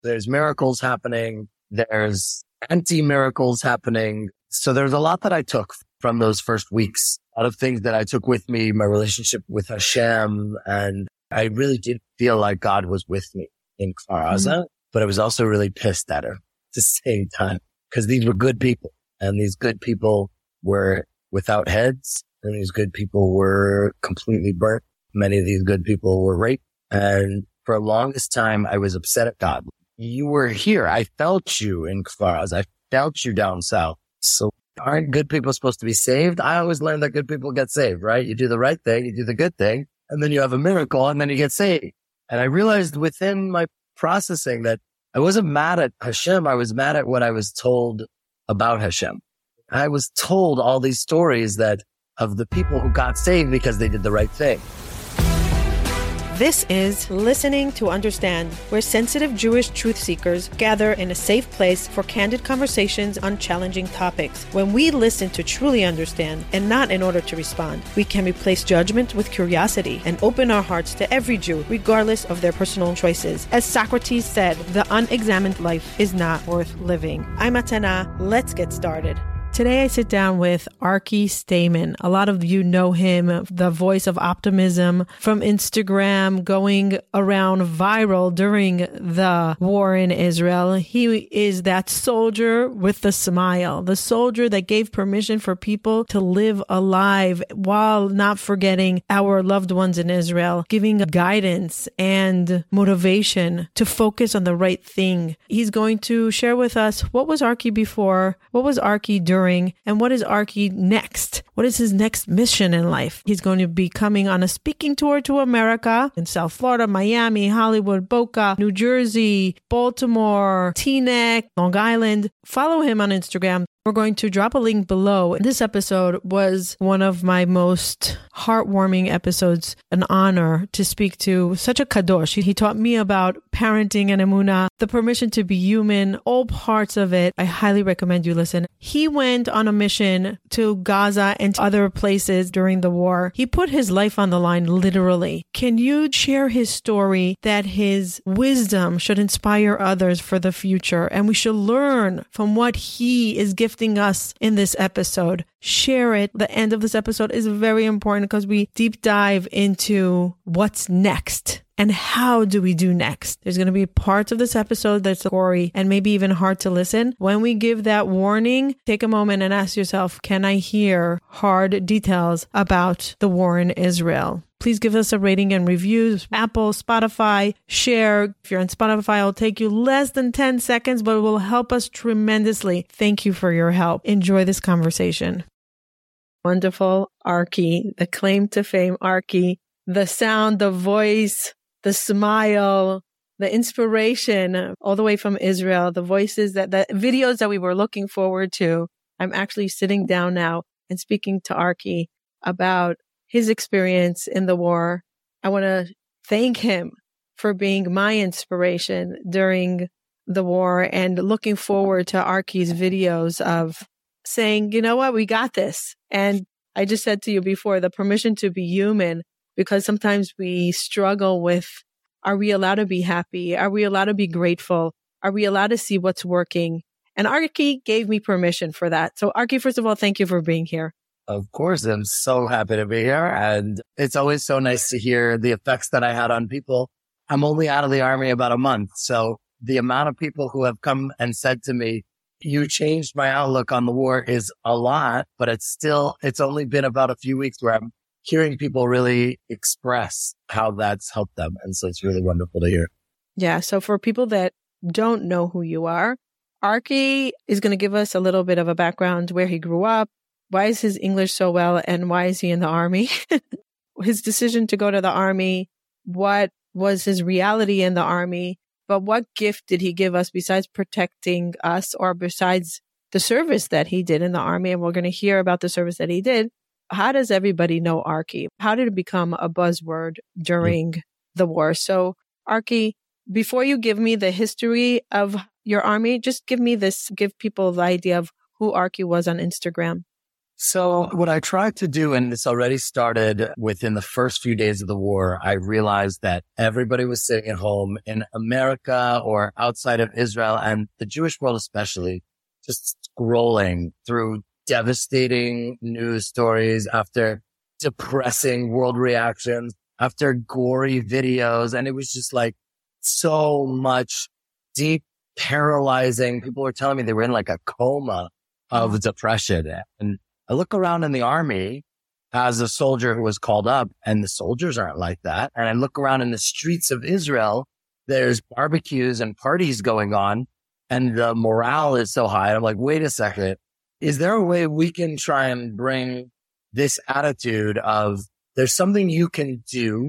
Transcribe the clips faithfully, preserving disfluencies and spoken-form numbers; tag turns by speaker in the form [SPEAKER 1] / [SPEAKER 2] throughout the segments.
[SPEAKER 1] There's miracles happening. There's anti-miracles happening. So there's a lot that I took from those first weeks. A lot of things that I took with me, my relationship with Hashem. And I really did feel like God was with me in Kfar Aza, mm-hmm. but I was also really pissed at her at the same time because these were good people, and these good people were without heads, and these good people were completely burnt. Many of these good people were raped. And for the longest time, I was upset at God. You were here. I felt you in Kfar Aza. I felt you down south. So aren't good people supposed to be saved? I always learned that good people get saved, right? You do the right thing, you do the good thing, and then you have a miracle, and then you get saved. And I realized within my processing that I wasn't mad at Hashem. I was mad at what I was told about Hashem. I was told all these stories that of the people who got saved because they did the right thing.
[SPEAKER 2] This is Listening to Understand, where sensitive Jewish truth seekers gather in a safe place for candid conversations on challenging topics. When we listen to truly understand and not in order to respond, we can replace judgment with curiosity and open our hearts to every Jew, regardless of their personal choices. As Socrates said, the unexamined life is not worth living. I'm Atana. Let's get started. Today I sit down with Arky Stayman. A lot of you know him, the voice of optimism from Instagram, going around viral during the war in Israel. He is that soldier with the smile, the soldier that gave permission for people to live alive while not forgetting our loved ones in Israel, giving guidance and motivation to focus on the right thing. He's going to share with us what was Arky before, what was Arky during, and what is Arky next? What is his next mission in life? He's going to be coming on a speaking tour to America in South Florida, Miami, Hollywood, Boca, New Jersey, Baltimore, Teaneck, Long Island. Follow him on Instagram. We're going to drop a link below. This episode was one of my most heartwarming episodes, an honor to speak to such a kadosh. He taught me about parenting and emunah, the permission to be human, all parts of it. I highly recommend you listen. He went on a mission to Gaza and to other places during the war. He put his life on the line, literally. Can you share his story that his wisdom should inspire others for the future? And we should learn from what he is giving us in this episode. Share it. The end of this episode is very important because we deep dive into what's next and how do we do next. There's going to be parts of this episode that's gory and maybe even hard to listen. When we give that warning, take a moment and ask yourself, can I hear hard details about the war in Israel? Please give us a rating and reviews. Apple, Spotify, share. If you're on Spotify, it'll take you less than ten seconds, but it will help us tremendously. Thank you for your help. Enjoy this conversation. Wonderful Arky, the claim to fame Arky, the sound, the voice, the smile, the inspiration, all the way from Israel, the voices that the videos that we were looking forward to. I'm actually sitting down now and speaking to Arky about his experience in the war. I want to thank him for being my inspiration during the war and looking forward to Arky's videos of saying, you know what, we got this. And I just said to you before, the permission to be human, because sometimes we struggle with, are we allowed to be happy? Are we allowed to be grateful? Are we allowed to see what's working? And Arky gave me permission for that. So Arky, first of all, thank you for being here.
[SPEAKER 1] Of course, I'm so happy to be here. And it's always so nice to hear the effects that I had on people. I'm only out of the army about a month. So the amount of people who have come and said to me, you changed my outlook on the war is a lot, but it's still, it's only been about a few weeks where I'm hearing people really express how that's helped them. And so it's really wonderful to hear.
[SPEAKER 2] Yeah. So for people that don't know who you are, Arky is going to give us a little bit of a background, where he grew up. Why is his English so well, and why is he in the army? His decision to go to the army, what was his reality in the army, but what gift did he give us besides protecting us, or besides the service that he did in the army? And we're going to hear about the service that he did. How does everybody know Arky? How did it become a buzzword during mm-hmm. the war? So Arky, before you give me the history of your army, just give me this, give people the idea of who Arky was on Instagram.
[SPEAKER 1] So what I tried to do, and this already started within the first few days of the war, I realized that everybody was sitting at home in America or outside of Israel, and the Jewish world especially, just scrolling through devastating news stories after depressing world reactions, after gory videos. And it was just like so much deep, paralyzing. People were telling me they were in like a coma of depression. And I look around in the army as a soldier who was called up, and the soldiers aren't like that. And I look around in the streets of Israel, there's barbecues and parties going on, and the morale is so high. I'm like, wait a second. Is there a way we can try and bring this attitude of there's something you can do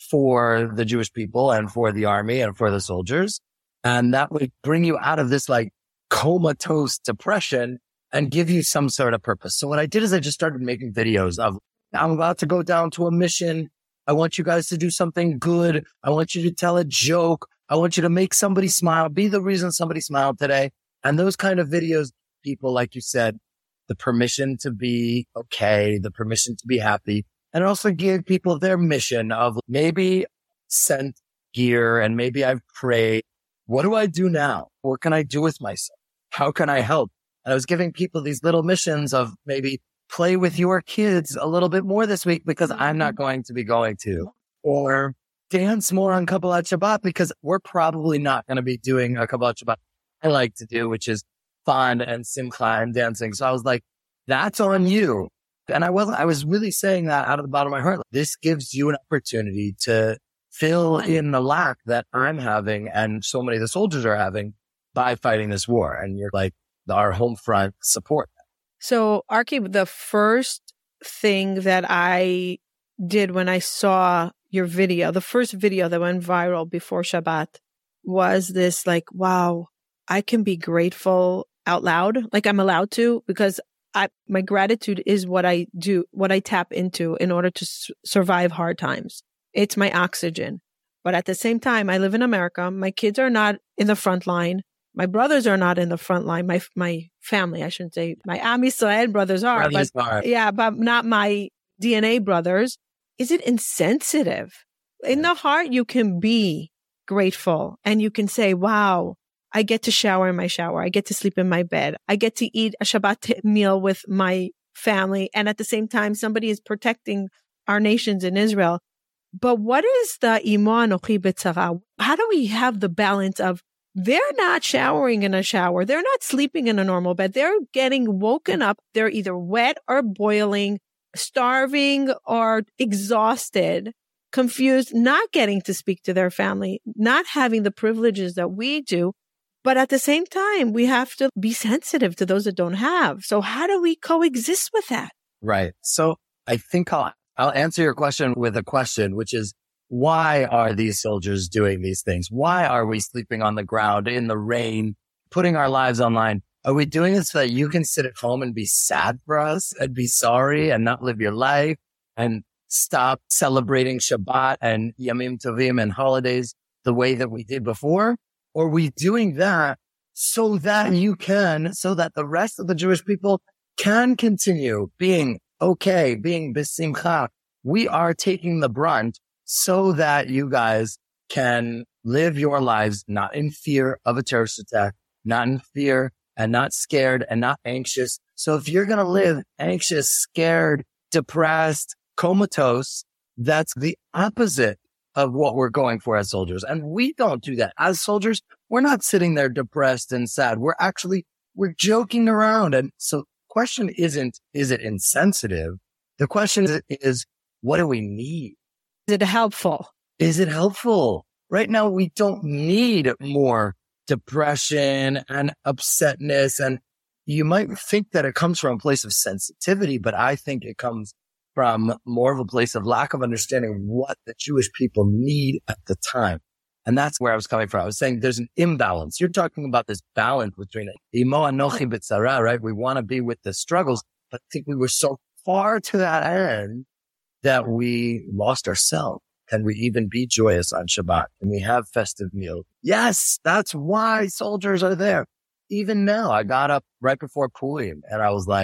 [SPEAKER 1] for the Jewish people and for the army and for the soldiers, and that would bring you out of this like comatose depression and give you some sort of purpose. So what I did is I just started making videos of, I'm about to go down to a mission. I want you guys to do something good. I want you to tell a joke. I want you to make somebody smile, be the reason somebody smiled today. And those kind of videos, people, like you said, the permission to be okay, the permission to be happy, and also give people their mission of maybe sent gear and maybe I've prayed. What do I do now? What can I do with myself? How can I help? And I was giving people these little missions of maybe play with your kids a little bit more this week because I'm not going to be going to, or dance more on Kabbalat Shabbat because we're probably not going to be doing a Kabbalat Shabbat I like to do, which is fun and simcha and dancing. So I was like, that's on you. And I wasn't, I was really saying that out of the bottom of my heart. This gives you an opportunity to fill in the lack that I'm having and so many of the soldiers are having by fighting this war. And you're like, our home front support.
[SPEAKER 2] So, Arki, the first thing that I did when I saw your video, the first video that went viral before Shabbat, was this like, wow, I can be grateful out loud. Like I'm allowed to, because I, my gratitude is what I do, what I tap into in order to s- survive hard times. It's my oxygen. But at the same time, I live in America. My kids are not in the front line. My brothers are not in the front line. My my family, I shouldn't say, my Am Yisrael brothers are,
[SPEAKER 1] Brothers
[SPEAKER 2] but
[SPEAKER 1] are.
[SPEAKER 2] yeah, but not my D N A brothers. Is it insensitive? In the heart, you can be grateful and you can say, wow, I get to shower in my shower. I get to sleep in my bed. I get to eat a Shabbat meal with my family. And at the same time, somebody is protecting our nations in Israel. But what is the imo anochi b'tzara? How do we have the balance of they're not showering in a shower. They're not sleeping in a normal bed. They're getting woken up. They're either wet or boiling, starving or exhausted, confused, not getting to speak to their family, not having the privileges that we do. But at the same time, we have to be sensitive to those that don't have. So how do we coexist with that?
[SPEAKER 1] Right. So I think I'll, I'll answer your question with a question, which is, why are these soldiers doing these things? Why are we sleeping on the ground in the rain, putting our lives online? Are we doing it so that you can sit at home and be sad for us and be sorry and not live your life and stop celebrating Shabbat and Yamim Tovim and holidays the way that we did before? Or are we doing that so that you can, so that the rest of the Jewish people can continue being okay, being besimcha? We are taking the brunt so that you guys can live your lives not in fear of a terrorist attack, not in fear and not scared and not anxious. So if you're going to live anxious, scared, depressed, comatose, that's the opposite of what we're going for as soldiers. And we don't do that. As soldiers, we're not sitting there depressed and sad. We're actually, we're joking around. And so the question isn't, is it insensitive? The question is, is what do we need?
[SPEAKER 2] Is it helpful?
[SPEAKER 1] Is it helpful? Right now, we don't need more depression and upsetness. And you might think that it comes from a place of sensitivity, but I think it comes from more of a place of lack of understanding what the Jewish people need at the time. And that's where I was coming from. I was saying there's an imbalance. You're talking about this balance between imo anochi b'tzara, right? We want to be with the struggles, but I think we were so far to that end that we lost ourselves. Can we even be joyous on Shabbat? Can we have festive meals? Yes, that's why soldiers are there. Even now, I got up right before Purim and I was like,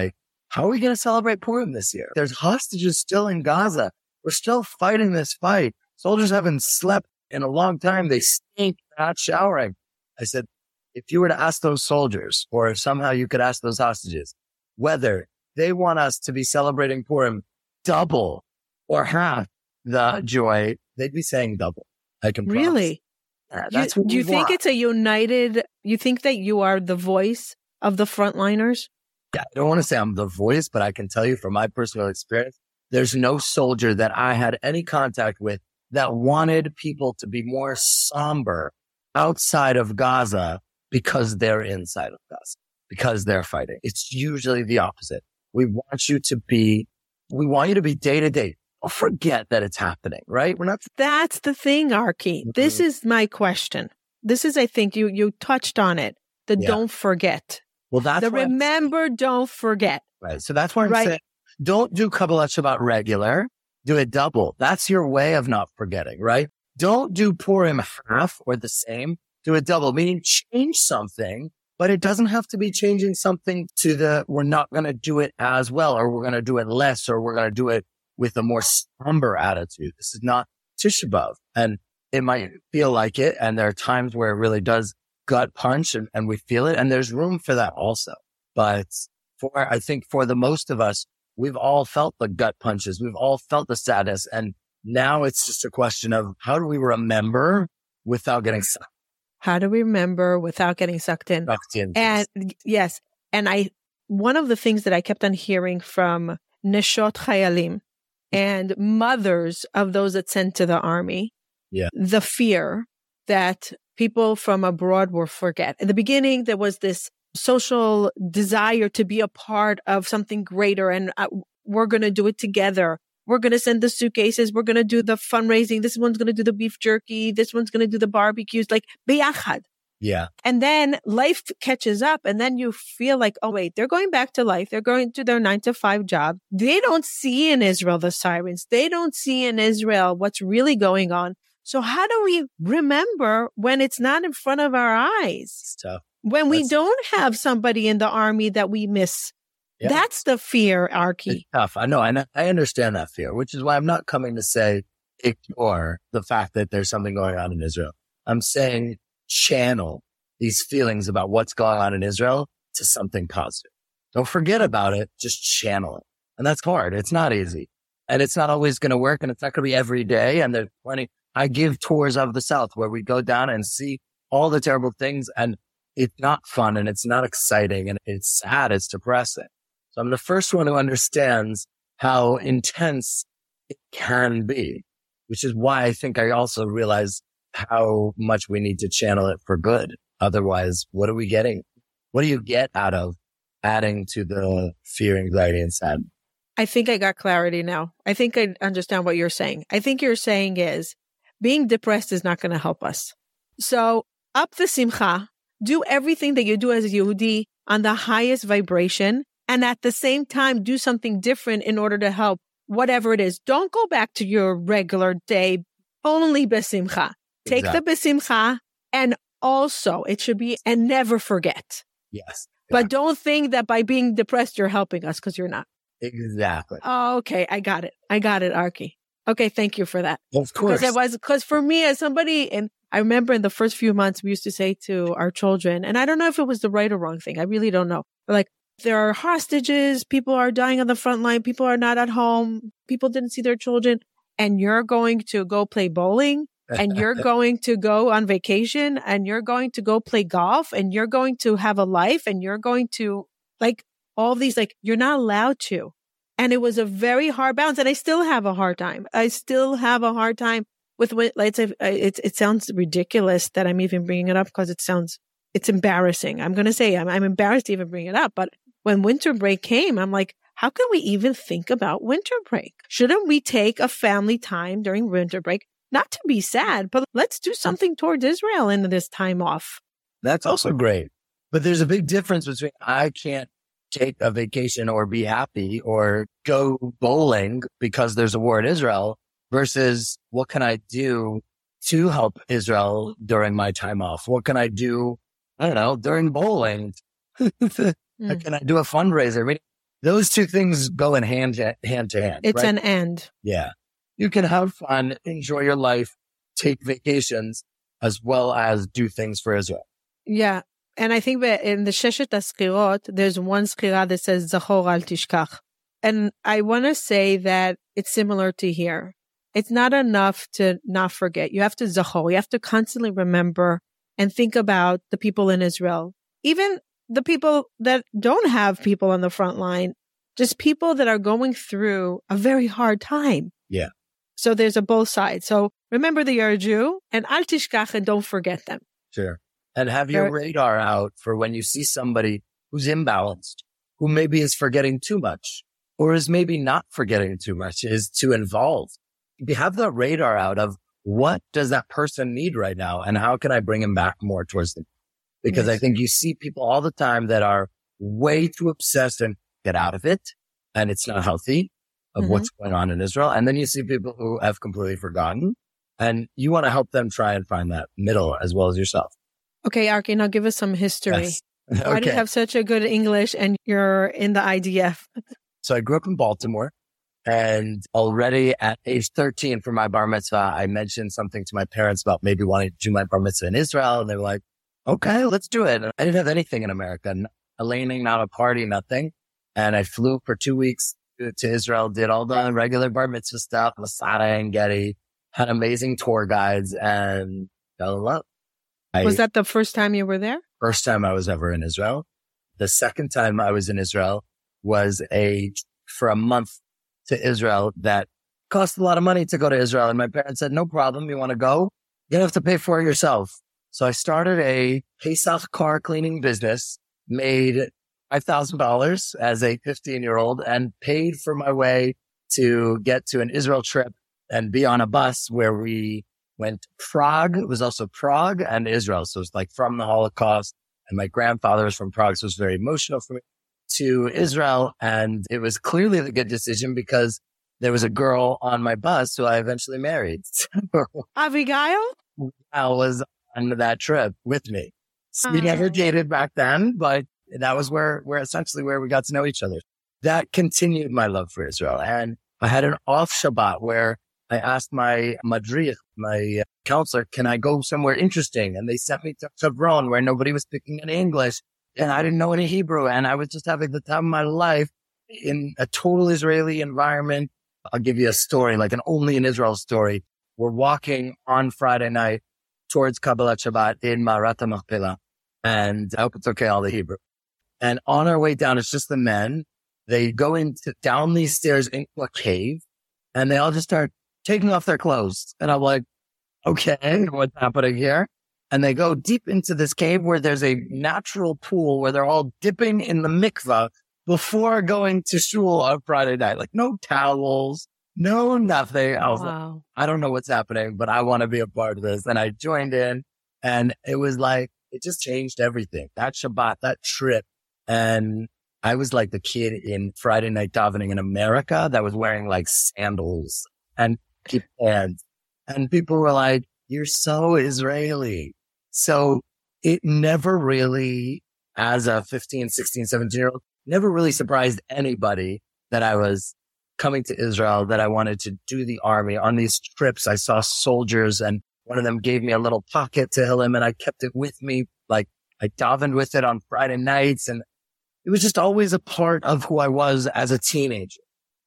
[SPEAKER 1] how are we going to celebrate Purim this year? There's hostages still in Gaza. We're still fighting this fight. Soldiers haven't slept in a long time. They stink, not showering. I said, if you were to ask those soldiers, or if somehow you could ask those hostages, whether they want us to be celebrating Purim double or half the joy, they'd be saying double. I can promise.
[SPEAKER 2] Really?
[SPEAKER 1] Yeah, that's
[SPEAKER 2] you,
[SPEAKER 1] what
[SPEAKER 2] do you
[SPEAKER 1] we
[SPEAKER 2] think
[SPEAKER 1] want.
[SPEAKER 2] it's a united, you think that you are the voice of the frontliners?
[SPEAKER 1] Yeah, I don't want to say I'm the voice, but I can tell you from my personal experience, there's no soldier that I had any contact with that wanted people to be more somber outside of Gaza because they're inside of Gaza, because they're fighting. It's usually the opposite. We want you to be, we want you to be day to day. Don't forget that it's happening, right? We're not.
[SPEAKER 2] That's the thing, Arki. Mm-hmm. This is my question. This is, I think you, you touched on it. The yeah. don't forget.
[SPEAKER 1] Well, that's
[SPEAKER 2] the remember, I'm, don't forget.
[SPEAKER 1] Right. So that's why I'm
[SPEAKER 2] right.
[SPEAKER 1] saying, don't do Kabbalat Shabbat regular. Do it double. That's your way of not forgetting, right? Don't do Purim half or the same. Do it double, meaning change something, but it doesn't have to be changing something to the, we're not going to do it as well, or we're going to do it less, or we're going to do it with a more somber attitude. This is not Tisha B'Av. And it might feel like it. And there are times where it really does gut punch and, and we feel it. And there's room for that also. But for, I think for the most of us, we've all felt the gut punches. We've all felt the sadness. And now it's just a question of how do we remember without getting sucked?
[SPEAKER 2] How do we remember without getting sucked in?
[SPEAKER 1] Sucked in.
[SPEAKER 2] And yes. And I, one of the things that I kept on hearing from Neshot Chayalim and mothers of those that sent to the army,
[SPEAKER 1] yeah,
[SPEAKER 2] the fear that people from abroad will forget. In the beginning, there was this social desire to be a part of something greater, and uh, we're going to do it together. We're going to send the suitcases. We're going to do the fundraising. This one's going to do the beef jerky. This one's going to do the barbecues, like biyachad.
[SPEAKER 1] Yeah.
[SPEAKER 2] And then life catches up, and then you feel like, oh, wait, they're going back to life. They're going to their nine to five job. They don't see in Israel the sirens. They don't see in Israel what's really going on. So how do we remember when it's not in front of our eyes?
[SPEAKER 1] It's tough.
[SPEAKER 2] When we
[SPEAKER 1] That's...
[SPEAKER 2] don't have somebody in the army that we miss. Yeah. That's the fear, Arki.
[SPEAKER 1] It's tough. I know. I, I understand that fear, which is why I'm not coming to say ignore the fact that there's something going on in Israel. I'm saying channel these feelings about what's going on in Israel to something positive. Don't forget about it. Just channel it. And that's hard. It's not easy. And it's not always going to work. And it's not going to be every day. And there's plenty. I give tours of the South where we go down and see all the terrible things. And it's not fun and it's not exciting and it's sad. It's depressing. So I'm the first one who understands how intense it can be, which is why I think I also realize how much we need to channel it for good. Otherwise, what are we getting? What do you get out of adding to the fear, anxiety, and sadness?
[SPEAKER 2] I think I got clarity now. I think I understand what you're saying. I think you're saying is being depressed is not going to help us. So up the simcha, do everything that you do as a Yehudi on the highest vibration, and at the same time, do something different in order to help whatever it is. Don't go back to your regular day, only besimcha. Take exactly. the besimcha, and also it should be, and never forget.
[SPEAKER 1] Yes.
[SPEAKER 2] But yeah. don't think that by being depressed, you're helping us, because you're not.
[SPEAKER 1] Exactly.
[SPEAKER 2] Oh, okay. I got it. I got it, Arki. Okay. Thank you for that.
[SPEAKER 1] Of course.
[SPEAKER 2] Because it was, because for me as somebody, and I remember in the first few months, we used to say to our children, and I don't know if it was the right or wrong thing. I really don't know. But like, there are hostages. People are dying on the front line. People are not at home. People didn't see their children. And you're going to go play bowling, and you're going to go on vacation, and you're going to go play golf, and you're going to have a life, and you're going to like all these, like, you're not allowed to. And it was a very hard balance. And I still have a hard time. I still have a hard time with what, like, it, it, it sounds ridiculous that I'm even bringing it up, because it sounds, it's embarrassing. I'm going to say I'm, I'm embarrassed to even bring it up. But when winter break came, I'm like, how can we even think about winter break? Shouldn't we take a family time during winter break? Not to be sad, but let's do something towards Israel in this time off.
[SPEAKER 1] That's also great. But there's a big difference between I can't take a vacation or be happy or go bowling because there's a war in Israel versus what can I do to help Israel during my time off? What can I do, I don't know, during bowling? mm. Can I do a fundraiser? I mean, those two things go in hand to hand. To hand
[SPEAKER 2] it's
[SPEAKER 1] right?
[SPEAKER 2] an and.
[SPEAKER 1] Yeah. You can have fun, enjoy your life, take vacations, as well as do things for Israel.
[SPEAKER 2] Yeah. And I think that in the Sheshet HaSchirot, there's one schira that says, Zachor al tishkach. And I want to say that it's similar to here. It's not enough to not forget. You have to zachor. You have to constantly remember and think about the people in Israel. Even the people that don't have people on the front line, just people that are going through a very hard time.
[SPEAKER 1] Yeah.
[SPEAKER 2] So there's a both sides. So remember that you're a Jew, and al tishkach, and don't forget them.
[SPEAKER 1] Sure. And have your radar out for when you see somebody who's imbalanced, who maybe is forgetting too much, or is maybe not forgetting too much, is too involved. You have the radar out of what does that person need right now, and how can I bring him back more towards them? Because yes. I think you see people all the time that are way too obsessed and get out of it, and it's not healthy of mm-hmm. what's going on in Israel. And then you see people who have completely forgotten, and you want to help them try and find that middle as well as yourself.
[SPEAKER 2] Okay, Arki, now give us some history.
[SPEAKER 1] Yes. Okay.
[SPEAKER 2] Why do you have such a good English and you're in the I D F?
[SPEAKER 1] So I grew up in Baltimore, and already at age thirteen for my bar mitzvah, I mentioned something to my parents about maybe wanting to do my bar mitzvah in Israel. And they were like, okay, let's do it. And I didn't have anything in America, a laning, not a party, nothing. And I flew for two weeks to Israel, did all the regular bar mitzvah stuff, Masada and Getty, had amazing tour guides, and fell in love. I,
[SPEAKER 2] was that the first time you were there?
[SPEAKER 1] First time I was ever in Israel. The second time I was in Israel was a for a month to Israel that cost a lot of money to go to Israel. And my parents said, no problem. You want to go? You don't have to pay for it yourself. So I started a Pesach car cleaning business, made five thousand dollars as a fifteen year old, and paid for my way to get to an Israel trip and be on a bus where we went to Prague. It was also Prague and Israel. So it's like from the Holocaust, and my grandfather was from Prague. So it was very emotional for me, to Israel. And it was clearly the good decision because there was a girl on my bus who I eventually married.
[SPEAKER 2] Abigail?
[SPEAKER 1] I was on that trip with me. So we never dated back then, but that was where, where essentially where we got to know each other. That continued my love for Israel. And I had an off Shabbat where I asked my madrich, my counselor, can I go somewhere interesting? And they sent me to Hebron where nobody was speaking any English and I didn't know any Hebrew. And I was just having the time of my life in a total Israeli environment. I'll give you a story, like an only in Israel story. We're walking on Friday night towards Kabbalat Shabbat in Ma'arat HaMachpelah. And I hope it's okay, all the Hebrew. And on our way down, it's just the men. They go into down these stairs into a cave and they all just start taking off their clothes. And I'm like, okay, what's happening here? And they go deep into this cave where there's a natural pool where they're all dipping in the mikvah before going to shul on Friday night. Like no towels, no nothing. I was wow. like, I don't know what's happening, but I want to be a part of this. And I joined in and it was like, it just changed everything. That Shabbat, that trip. And I was like the kid in Friday night davening in America that was wearing like sandals and pants. And people were like, you're so Israeli. So it never really, as a fifteen, sixteen, seventeen year old, never really surprised anybody that I was coming to Israel, that I wanted to do the army. On these trips, I saw soldiers and one of them gave me a little pocket Tehillim and I kept it with me. Like I davened with it on Friday nights and it was just always a part of who I was as a teenager.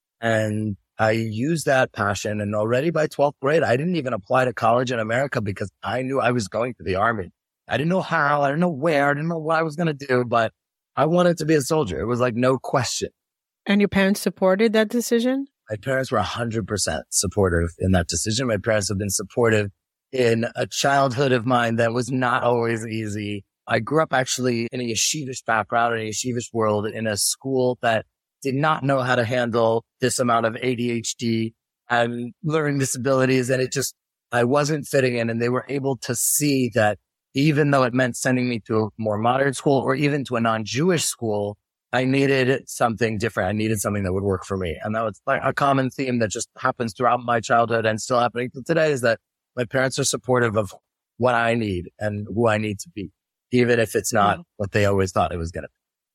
[SPEAKER 1] And I used that passion. And already by twelfth grade, I didn't even apply to college in America because I knew I was going to the army. I didn't know how, I didn't know where, I didn't know what I was going to do, but I wanted to be a soldier. It was like no question.
[SPEAKER 2] And your parents supported that decision?
[SPEAKER 1] My parents were one hundred percent supportive in that decision. My parents have been supportive in a childhood of mine that was not always easy. I grew up actually in a yeshivish background, in a yeshivish world, in a school that did not know how to handle this amount of A D H D and learning disabilities. And it just, I wasn't fitting in. And they were able to see that even though it meant sending me to a more modern school or even to a non-Jewish school, I needed something different. I needed something that would work for me. And that was like a common theme that just happens throughout my childhood and still happening to today is that my parents are supportive of what I need and who I need to be, even if it's not what they always thought it was going to be.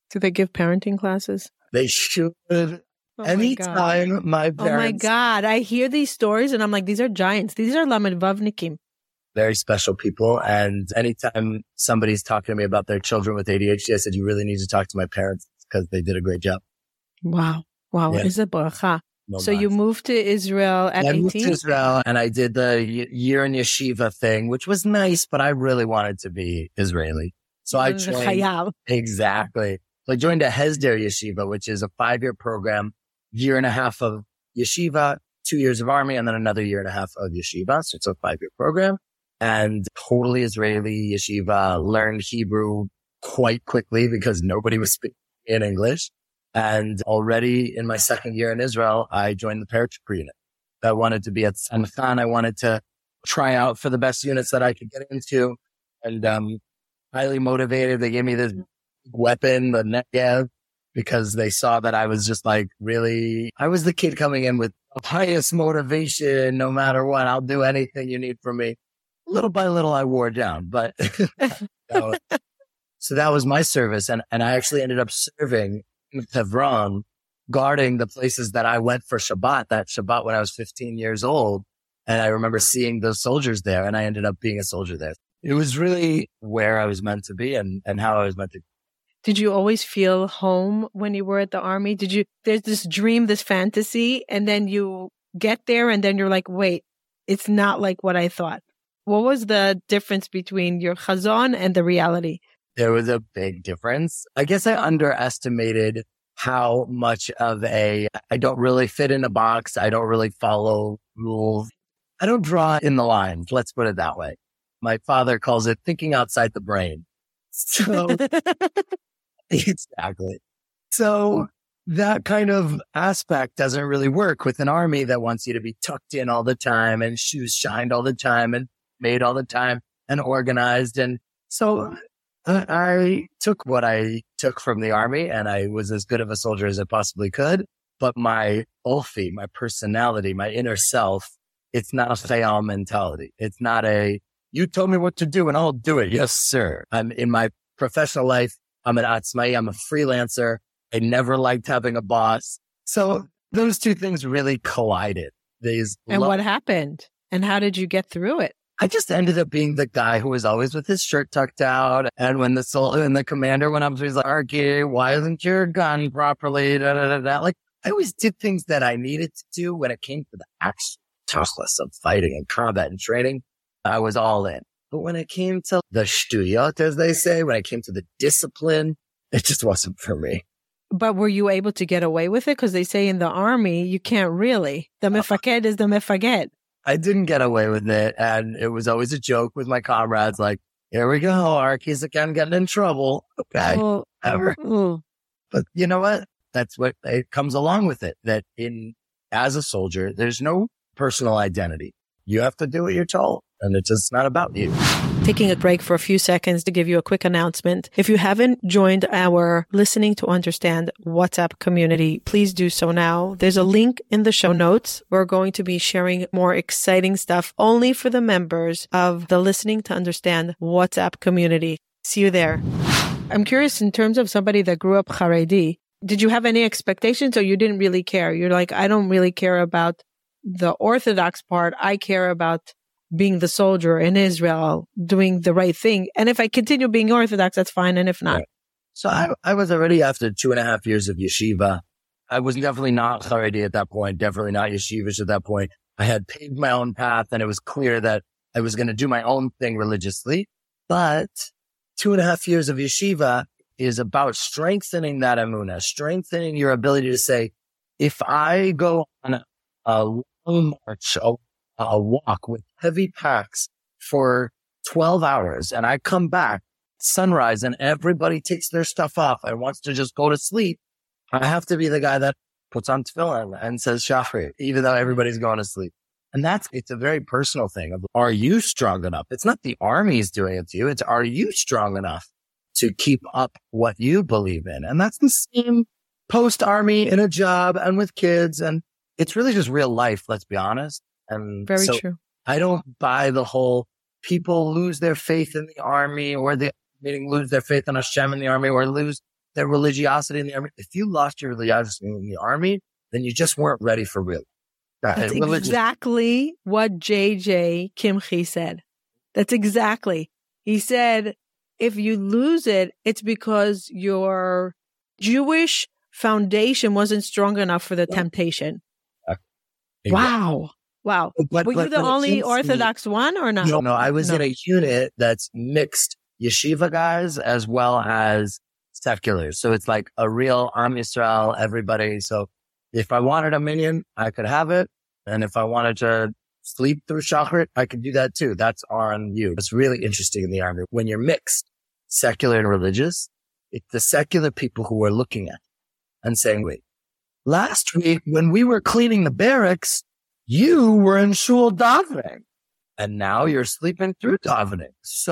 [SPEAKER 2] Do they give parenting classes?
[SPEAKER 1] They should.
[SPEAKER 2] Oh
[SPEAKER 1] Anytime my, my parents...
[SPEAKER 2] Oh my God. I hear these stories and I'm like, these are giants. These are lamedvavnikim.
[SPEAKER 1] Very special people. And anytime somebody's talking to me about their children with A D H D, I said, you really need to talk to my parents because they did a great job.
[SPEAKER 2] Wow. Wow.
[SPEAKER 1] Yeah.
[SPEAKER 2] Is it bracha?
[SPEAKER 1] No
[SPEAKER 2] so
[SPEAKER 1] mind.
[SPEAKER 2] You moved to Israel at
[SPEAKER 1] I
[SPEAKER 2] eighteen?
[SPEAKER 1] moved to Israel and I did the y- year in yeshiva thing, which was nice, but I really wanted to be Israeli. So I joined. Exactly. So I joined a Hesder yeshiva, which is a five-year program, year and a half of yeshiva, two years of army, and then another year and a half of yeshiva. So it's a five-year program. And totally Israeli yeshiva, learned Hebrew quite quickly because nobody was speaking in English. And already in my second year in Israel, I joined the paratrooper unit. I wanted to be at Sanfan. I wanted to try out for the best units that I could get into. And um highly motivated. They gave me this weapon, the Negev, because they saw that I was just like really, I was the kid coming in with the highest motivation. No matter what, I'll do anything you need from me. Little by little, I wore down, but that was, so that was my service. And, and I actually ended up serving in Hebron, guarding the places that I went for Shabbat, that Shabbat when I was fifteen years old. And I remember seeing those soldiers there and I ended up being a soldier there. It was really where I was meant to be and, and how I was meant to.
[SPEAKER 2] Did you always feel home when you were at the army? Did you, there's this dream, this fantasy, and then you get there and then you're like, wait, it's not like what I thought. What was the difference between your chazon and the reality?
[SPEAKER 1] There was a big difference. I guess I underestimated how much of a, I don't really fit in a box. I don't really follow rules. I don't draw in the lines. Let's put it that way. My father calls it thinking outside the brain. So exactly. So that kind of aspect doesn't really work with an army that wants you to be tucked in all the time and shoes shined all the time and made all the time and organized. And so I, I took what I took from the army and I was as good of a soldier as I possibly could. But my ulfi, my personality, my inner self, it's not a chayal mentality. It's not a, you told me what to do and I'll do it. Yes, sir. I'm in my professional life. I'm an atzmai. I'm a freelancer. I never liked having a boss. So those two things really collided. These
[SPEAKER 2] and
[SPEAKER 1] lo-
[SPEAKER 2] what happened? And how did you get through it?
[SPEAKER 1] I just ended up being the guy who was always with his shirt tucked out. And when the soul and the commander went up to me, he's like, Arky, why isn't your gun properly? Da, da, da, da. Like I always did things that I needed to do when it came to the actual toughness of fighting and combat and training. I was all in. But when it came to the shtuyot, as they say, when it came to the discipline, it just wasn't for me.
[SPEAKER 2] But were you able to get away with it? Because they say in the army, you can't really. The mefaked is the mefaked.
[SPEAKER 1] I didn't get away with it. And it was always a joke with my comrades. Like, here we go. Arky's again getting in trouble. Okay.
[SPEAKER 2] Oh,
[SPEAKER 1] Ever.
[SPEAKER 2] Oh.
[SPEAKER 1] But you know what? That's what it comes along with it. That in, as a soldier, there's no personal identity. You have to do what you're told. And it's just not about you.
[SPEAKER 2] Taking a break for a few seconds to give you a quick announcement. If you haven't joined our Listening to Understand WhatsApp community, please do so now. There's a link in the show notes. We're going to be sharing more exciting stuff only for the members of the Listening to Understand WhatsApp community. See you there. I'm curious, in terms of somebody that grew up Haredi, did you have any expectations or you didn't really care? You're like, I don't really care about the Orthodox part. I care about being the soldier in Israel, doing the right thing. And if I continue being Orthodox, that's fine. And if not.
[SPEAKER 1] Right. So I, I was already after two and a half years of yeshiva. I was definitely not Haredi at that point, definitely not yeshivish at that point. I had paved my own path and it was clear that I was going to do my own thing religiously. But two and a half years of yeshiva is about strengthening that emunah, strengthening your ability to say, if I go on a, a long march, a a walk with heavy packs for twelve hours and I come back sunrise and everybody takes their stuff off and wants to just go to sleep, I have to be the guy that puts on tefillin and says shachrit, even though everybody's going to sleep. And that's, it's a very personal thing of, are you strong enough? It's not the army's doing it to you. It's, are you strong enough to keep up what you believe in? And that's the same post army in a job and with kids. And it's really just real life. Let's be honest. And
[SPEAKER 2] very
[SPEAKER 1] so
[SPEAKER 2] true.
[SPEAKER 1] I don't buy the whole people lose their faith in the army or the meaning lose their faith in Hashem in the army or lose their religiosity in the army. If you lost your religiosity in the army, then you just weren't ready for real.
[SPEAKER 2] That's exactly what J J Kimchi said. That's exactly. He said, if you lose it, it's because your Jewish foundation wasn't strong enough for the temptation.
[SPEAKER 1] Exactly.
[SPEAKER 2] Wow. Wow.
[SPEAKER 1] But,
[SPEAKER 2] Were
[SPEAKER 1] but,
[SPEAKER 2] you the
[SPEAKER 1] but
[SPEAKER 2] only Orthodox one or not?
[SPEAKER 1] No, no, I was
[SPEAKER 2] no.
[SPEAKER 1] in a unit that's mixed yeshiva guys as well as seculars. So it's like a real Am Yisrael, everybody. So if I wanted a minyan, I could have it. And if I wanted to sleep through Shachrit, I could do that too. That's on you. It's really interesting in the army. When you're mixed, secular and religious, it's the secular people who are looking at and saying, wait, last week when we were cleaning the barracks, you were in shul davening, and now you're sleeping through davening.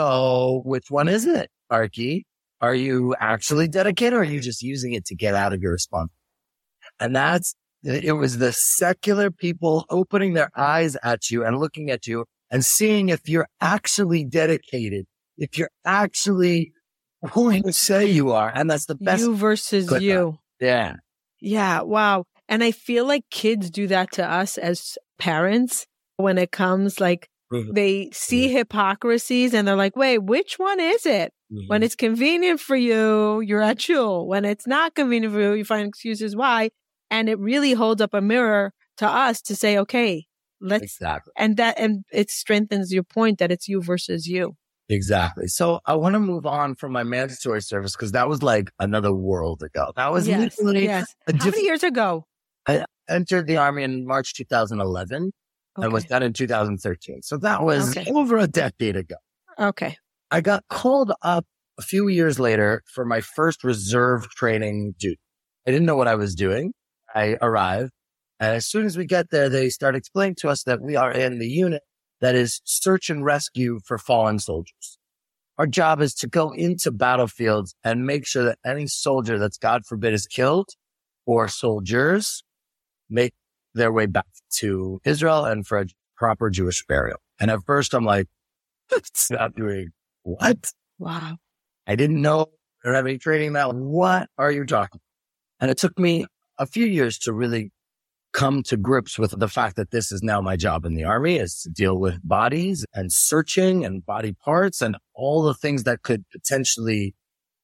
[SPEAKER 1] So which one is it, Arki? Are you actually dedicated, or are you just using it to get out of your responsibility? And that's, it was the secular people opening their eyes at you and looking at you and seeing if you're actually dedicated, if you're actually who you say you are. And that's the best.
[SPEAKER 2] You versus you.
[SPEAKER 1] Yeah.
[SPEAKER 2] Yeah. Wow. And I feel like kids do that to us as parents when it comes like mm-hmm. they see mm-hmm. hypocrisies and they're like, wait, which one is it? Mm-hmm. When it's convenient for you, you're at shul. When it's not convenient for you, you find excuses why. And it really holds up a mirror to us to say, okay, let's,
[SPEAKER 1] exactly.
[SPEAKER 2] and that, and it strengthens your point that it's you versus you.
[SPEAKER 1] Exactly. So I want to move on from my mandatory service because that was like another world ago. That was
[SPEAKER 2] yes,
[SPEAKER 1] literally
[SPEAKER 2] yes.
[SPEAKER 1] a
[SPEAKER 2] How
[SPEAKER 1] diff-
[SPEAKER 2] many years ago?
[SPEAKER 1] I entered the army in March two thousand eleven okay. and was done in two thousand thirteen. So that was okay. over a decade ago.
[SPEAKER 2] Okay.
[SPEAKER 1] I got called up a few years later for my first reserve training duty. I didn't know what I was doing. I arrived, and as soon as we get there, they start explaining to us that we are in the unit that is search and rescue for fallen soldiers. Our job is to go into battlefields and make sure that any soldier that's, God forbid, is killed or soldiers make their way back to Israel and for a proper Jewish burial. And at first I'm like, it's not doing what?
[SPEAKER 2] Wow.
[SPEAKER 1] I didn't know I don't have any training now. What are you talking about? And it took me a few years to really come to grips with the fact that this is now my job in the army, is to deal with bodies and searching and body parts and all the things that could potentially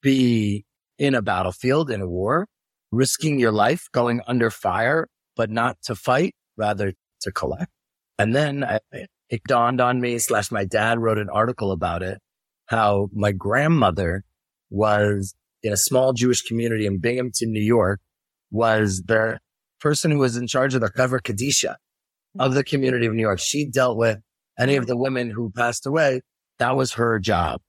[SPEAKER 1] be in a battlefield, in a war, risking your life, going under fire, but not to fight, rather to collect. And then I, it dawned on me, slash my dad wrote an article about it, how my grandmother was in a small Jewish community in Binghamton, New York, was the person who was in charge of the Chaver Kadisha of the community of New York. She dealt with any of the women who passed away. That was her job.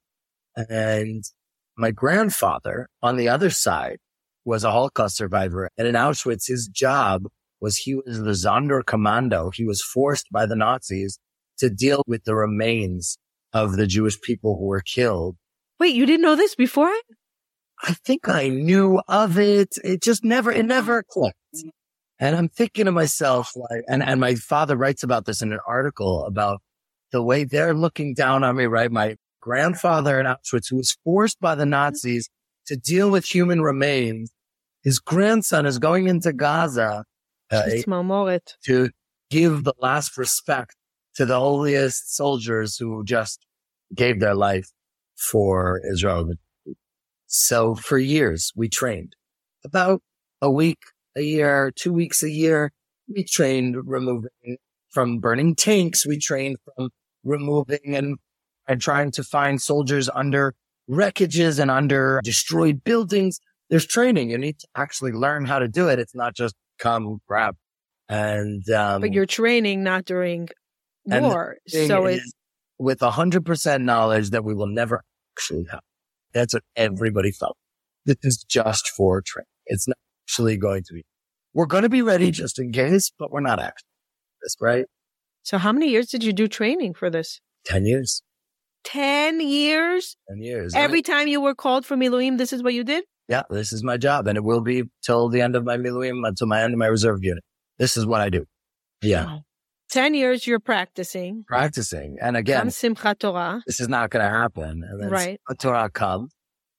[SPEAKER 1] And my grandfather on the other side was a Holocaust survivor. And in Auschwitz, his job was he was the Sonderkommando. He was forced by the Nazis to deal with the remains of the Jewish people who were killed.
[SPEAKER 2] Wait, you didn't know this before?
[SPEAKER 1] I think I knew of it. It just never, it never clicked. And I'm thinking to myself, like, and, and my father writes about this in an article about the way they're looking down on me, right? My grandfather in Auschwitz, who was forced by the Nazis to deal with human remains. His grandson is going into Gaza uh, to give the last respect to the holiest soldiers who just gave their life for Israel. So for years, we trained about a week, a year, two weeks a year. We trained removing from burning tanks. We trained from removing and, and trying to find soldiers under wreckages and under destroyed buildings. There's training. You need to actually learn how to do it. It's not just come grab. And, um,
[SPEAKER 2] but you're training not during war. So it's
[SPEAKER 1] with a hundred percent knowledge that we will never actually have. That's what everybody felt. This is just for training. It's not actually going to be. We're going to be ready just in case, but we're not actually. This, right?
[SPEAKER 2] So how many years did you do training for this?
[SPEAKER 1] Ten years.
[SPEAKER 2] Ten years?
[SPEAKER 1] Ten years.
[SPEAKER 2] Every I mean, time you were called for Miluim, this is what you did?
[SPEAKER 1] Yeah, this is my job. And it will be till the end of my Miluim, until my end of my reserve unit. This is what I do. Yeah. Wow.
[SPEAKER 2] Ten years you're practicing.
[SPEAKER 1] Practicing. And again,
[SPEAKER 2] Simchat Torah.
[SPEAKER 1] This is not going to happen. And then
[SPEAKER 2] right.
[SPEAKER 1] Simchat Torah comes.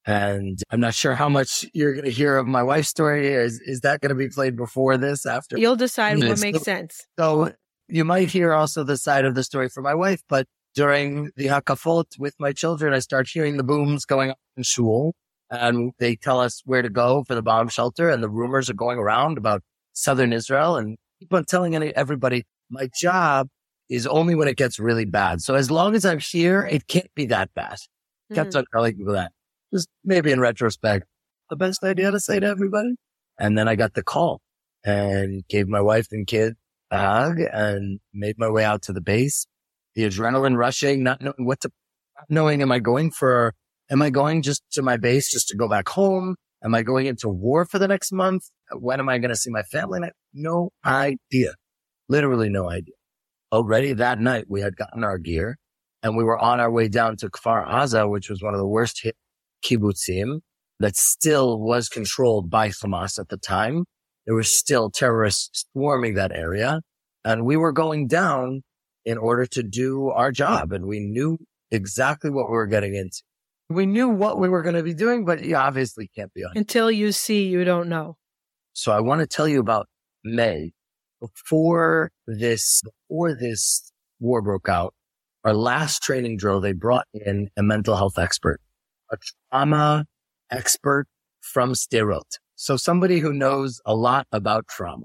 [SPEAKER 1] And I'm not sure how much you're going to hear of my wife's story. Is is that going to be played before this, after?
[SPEAKER 2] You'll decide what
[SPEAKER 1] Yes.
[SPEAKER 2] makes sense.
[SPEAKER 1] So you might hear also the side of the story for my wife, but during the Hakafot with my children, I start hearing the booms going on in shul, and they tell us where to go for the bomb shelter, and the rumors are going around about southern Israel, and keep on telling any- everybody, my job is only when it gets really bad. So as long as I'm here, it can't be that bad. Kept
[SPEAKER 2] Mhm.
[SPEAKER 1] on telling people that. Just maybe in retrospect, the best idea to say to everybody. And then I got the call and gave my wife and kid a hug and made my way out to the base. The adrenaline rushing, not knowing what to, not knowing, am I going for, am I going just to my base just to go back home? Am I going into war for the next month? When am I going to see my family? And I, no idea. Literally no idea. Already that night, we had gotten our gear and we were on our way down to Kfar Aza, which was one of the worst hit kibbutzim that still was controlled by Hamas at the time. There were still terrorists swarming that area, and we were going down in order to do our job. And we knew exactly what we were getting into. We knew what we were going to be doing, but you obviously can't be on.
[SPEAKER 2] Until you see, you don't know.
[SPEAKER 1] So I want to tell you about May. Before this, before this war broke out, our last training drill, they brought in a mental health expert, a trauma expert from Sderot. So somebody who knows a lot about trauma.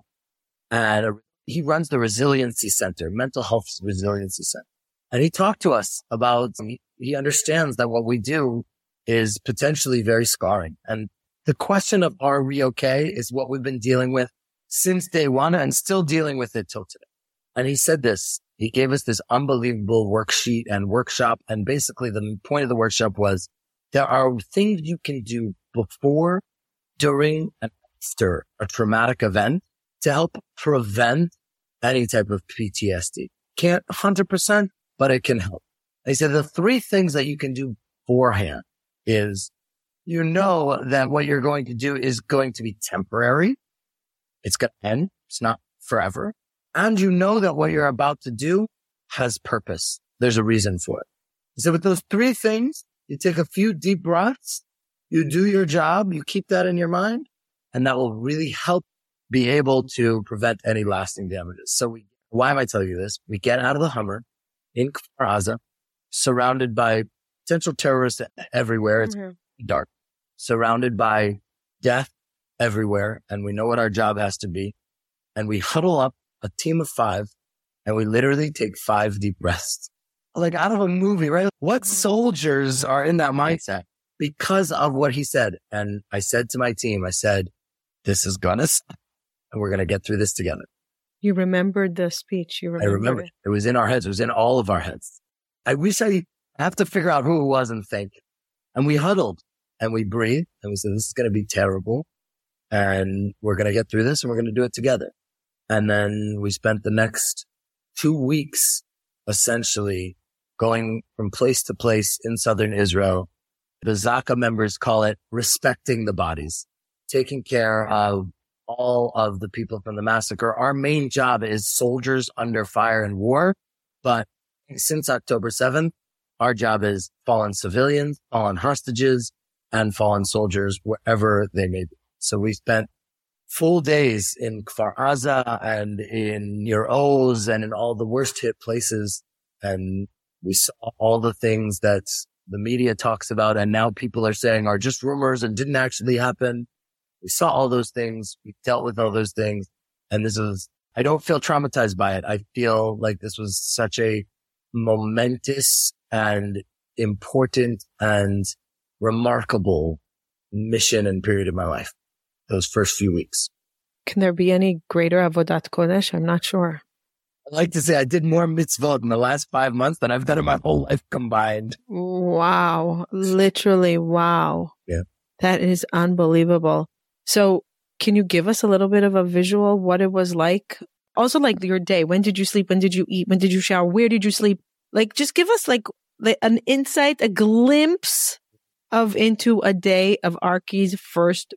[SPEAKER 1] And he runs the Resiliency Center, Mental Health Resiliency Center. And he talked to us about, he understands that what we do is potentially very scarring. And the question of are we okay is what we've been dealing with since day one and still dealing with it till today. And he said this, he gave us this unbelievable worksheet and workshop. And basically the point of the workshop was there are things you can do before, during, and after a traumatic event to help prevent any type of P T S D. Can't one hundred percent, but it can help. They said the three things that you can do beforehand is you know that what you're going to do is going to be temporary. It's going to end. It's not forever. And you know that what you're about to do has purpose. There's a reason for it. So with those three things, you take a few deep breaths, you do your job, you keep that in your mind, and that will really help be able to prevent any lasting damages. So we, why am I telling you this? We get out of the Hummer in Kfar Aza, surrounded by potential terrorists everywhere. It's mm-hmm. dark, surrounded by death everywhere. And we know what our job has to be. And we huddle up a team of five and we literally take five deep breaths. Like out of a movie, right? What soldiers are in that mindset because of what he said? And I said to my team, I said, this is gonna stop and we're going to get through this together.
[SPEAKER 2] You remembered the speech. You remembered
[SPEAKER 1] I remember it. It was in our heads. It was in all of our heads. I wish I have to figure out who it was and think. And we huddled and we breathed and we said, this is going to be terrible. And we're going to get through this and we're going to do it together. And then we spent the next two weeks essentially going from place to place in southern Israel. The Zaka members call it respecting the bodies, taking care of all of the people from the massacre. Our main job is soldiers under fire in war. But since October seventh, our job is fallen civilians, fallen hostages, and fallen soldiers wherever they may be. So we spent full days in Kfar Aza and in Nir Oz and in all the worst hit places. And we saw all the things that the media talks about and now people are saying are just rumors and didn't actually happen. We saw all those things. We dealt with all those things. And this is, I don't feel traumatized by it. I feel like this was such a momentous and important and remarkable mission and period of my life. Those first few weeks.
[SPEAKER 2] Can there be any greater avodat kodesh? I'm not sure.
[SPEAKER 1] I like to say I did more mitzvot in the last five months than I've done in my whole life combined.
[SPEAKER 2] Wow. Literally, wow.
[SPEAKER 1] Yeah.
[SPEAKER 2] That is unbelievable. So can you give us a little bit of a visual what it was like? Also like your day. When did you sleep? When did you eat? When did you shower? Where did you sleep? Like just give us like, like an insight, a glimpse of into a day of Arki's first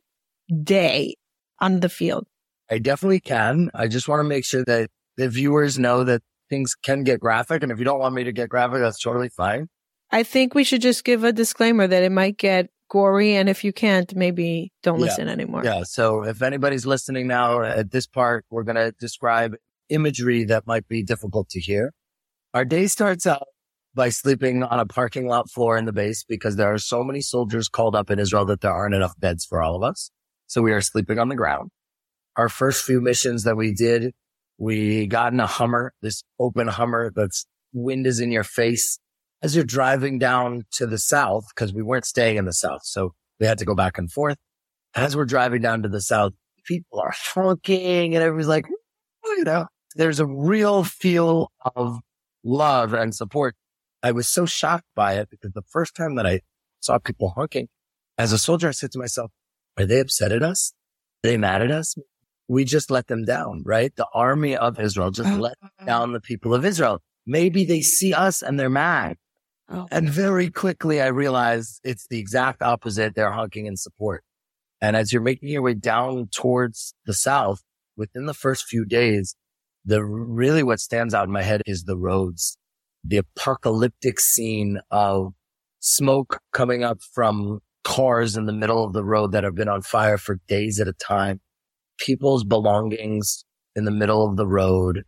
[SPEAKER 2] day on the field.
[SPEAKER 1] I definitely can. I just want to make sure that the viewers know that things can get graphic. And if you don't want me to get graphic, that's totally fine.
[SPEAKER 2] I think we should just give a disclaimer that it might get gory. And if you can't, maybe don't
[SPEAKER 1] Yeah.
[SPEAKER 2] listen anymore.
[SPEAKER 1] Yeah. So if anybody's listening now at this part, we're going to describe imagery that might be difficult to hear. Our day starts out by sleeping on a parking lot floor in the base because there are so many soldiers called up in Israel that there aren't enough beds for all of us. So we are sleeping on the ground. Our first few missions that we did, we got in a Hummer, this open Hummer that's wind is in your face as you're driving down to the south, because we weren't staying in the south. So we had to go back and forth. As we're driving down to the south, people are honking and everybody's like, you know, there's a real feel of love and support. I was so shocked by it because the first time that I saw people honking, as a soldier, I said to myself, are they upset at us? Are they mad at us? We just let them down, right? The army of Israel just let down the people of Israel. Maybe they see us and they're mad. Oh. And very quickly, I realized it's the exact opposite. They're honking in support. And as you're making your way down towards the south, within the first few days, the really what stands out in my head is the roads. The apocalyptic scene of smoke coming up from cars in the middle of the road that have been on fire for days at a time, people's belongings in the middle of the road,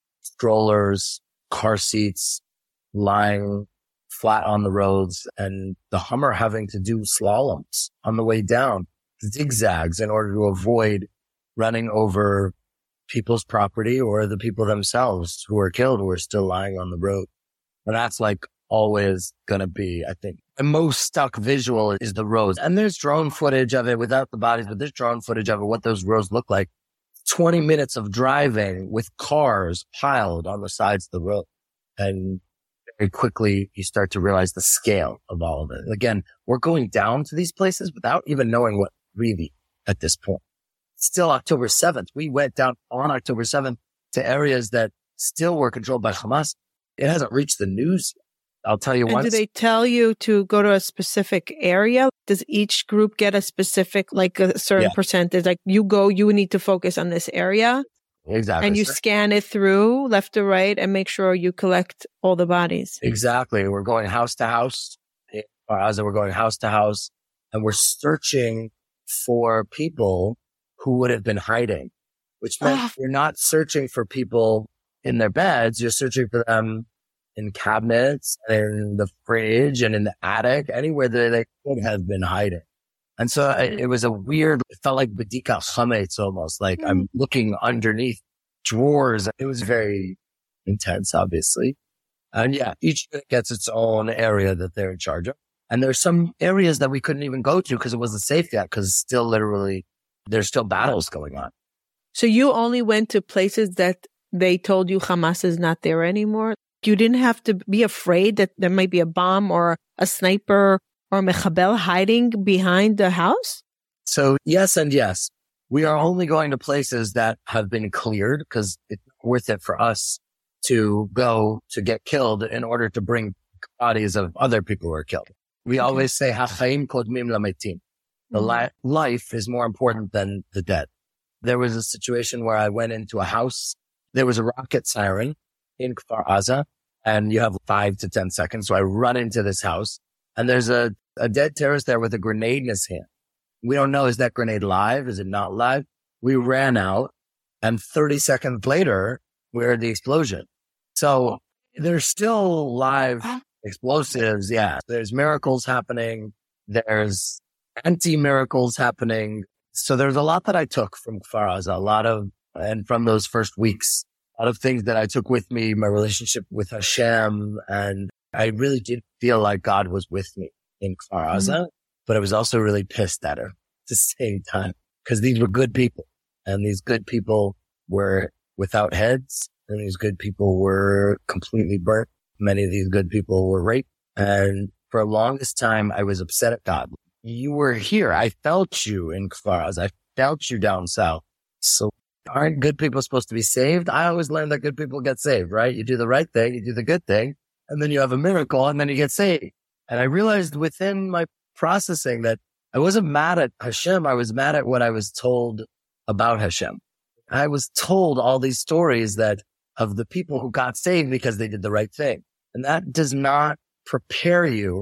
[SPEAKER 1] strollers, car seats lying flat on the roads, and the Hummer having to do slaloms on the way down, zigzags in order to avoid running over people's property or the people themselves who were killed who are still lying on the road. And that's like always going to be, I think, the most stuck visual is the roads. And there's drone footage of it without the bodies, but there's drone footage of it, what those roads look like. twenty minutes of driving with cars piled on the sides of the road. And very quickly, you start to realize the scale of all of it. Again, we're going down to these places without even knowing what really at this point. Still October seventh. We went down on October seventh to areas that still were controlled by Hamas. It hasn't reached the news yet. I'll tell you
[SPEAKER 2] and
[SPEAKER 1] once.
[SPEAKER 2] Do they tell you to go to a specific area? Does each group get a specific, like a certain yeah. percentage? Like you go, you need to focus on this area.
[SPEAKER 1] Exactly.
[SPEAKER 2] And you
[SPEAKER 1] sir.
[SPEAKER 2] scan it through left to right and make sure you collect all the bodies.
[SPEAKER 1] Exactly. We're going house to house. As we're going house to house and we're searching for people who would have been hiding, which meant oh. you're not searching for people in their beds. You're searching for them in cabinets, in the fridge, and in the attic, anywhere that they could have been hiding. And so I, it was a weird, it felt like Badika Chametz almost, like mm. I'm looking underneath drawers. It was very intense, obviously. And yeah, each unit gets its own area that they're in charge of. And there's some areas that we couldn't even go to because it wasn't safe yet, because still literally there's still battles going on.
[SPEAKER 2] So you only went to places that they told you Hamas is not there anymore? You didn't have to be afraid that there might be a bomb or a sniper or mechabel hiding behind the house?
[SPEAKER 1] So yes and yes. We are only going to places that have been cleared because it's worth it for us to go to get killed in order to bring bodies of other people who are killed. We okay. always say, "Hachaim kodmim lametim." The li- life is more important than the dead. There was a situation where I went into a house. There was a rocket siren in Kfar Aza, and you have five to ten seconds. So I run into this house, and there's a, a dead terrorist there with a grenade in his hand. We don't know, is that grenade live? Is it not live? We ran out, and thirty seconds later, we heard the explosion. So there's still live explosives. Yeah, there's miracles happening. There's anti-miracles happening. So there's a lot that I took from Kfar Aza, a lot of, and from those first weeks, a lot of things that I took with me, my relationship with Hashem. And I really did feel like God was with me in Kfar Aza, mm-hmm. but I was also really pissed at her at the same time because these were good people, and these good people were without heads, and these good people were completely burnt. Many of these good people were raped. And for the longest time, I was upset at God. You were here. I felt you in Kfar Aza. I felt you down south. So aren't good people supposed to be saved? I always learned that good people get saved, right? You do the right thing, you do the good thing, and then you have a miracle, and then you get saved. And I realized within my processing that I wasn't mad at Hashem. I was mad at what I was told about Hashem. I was told all these stories that of the people who got saved because they did the right thing. And that does not prepare you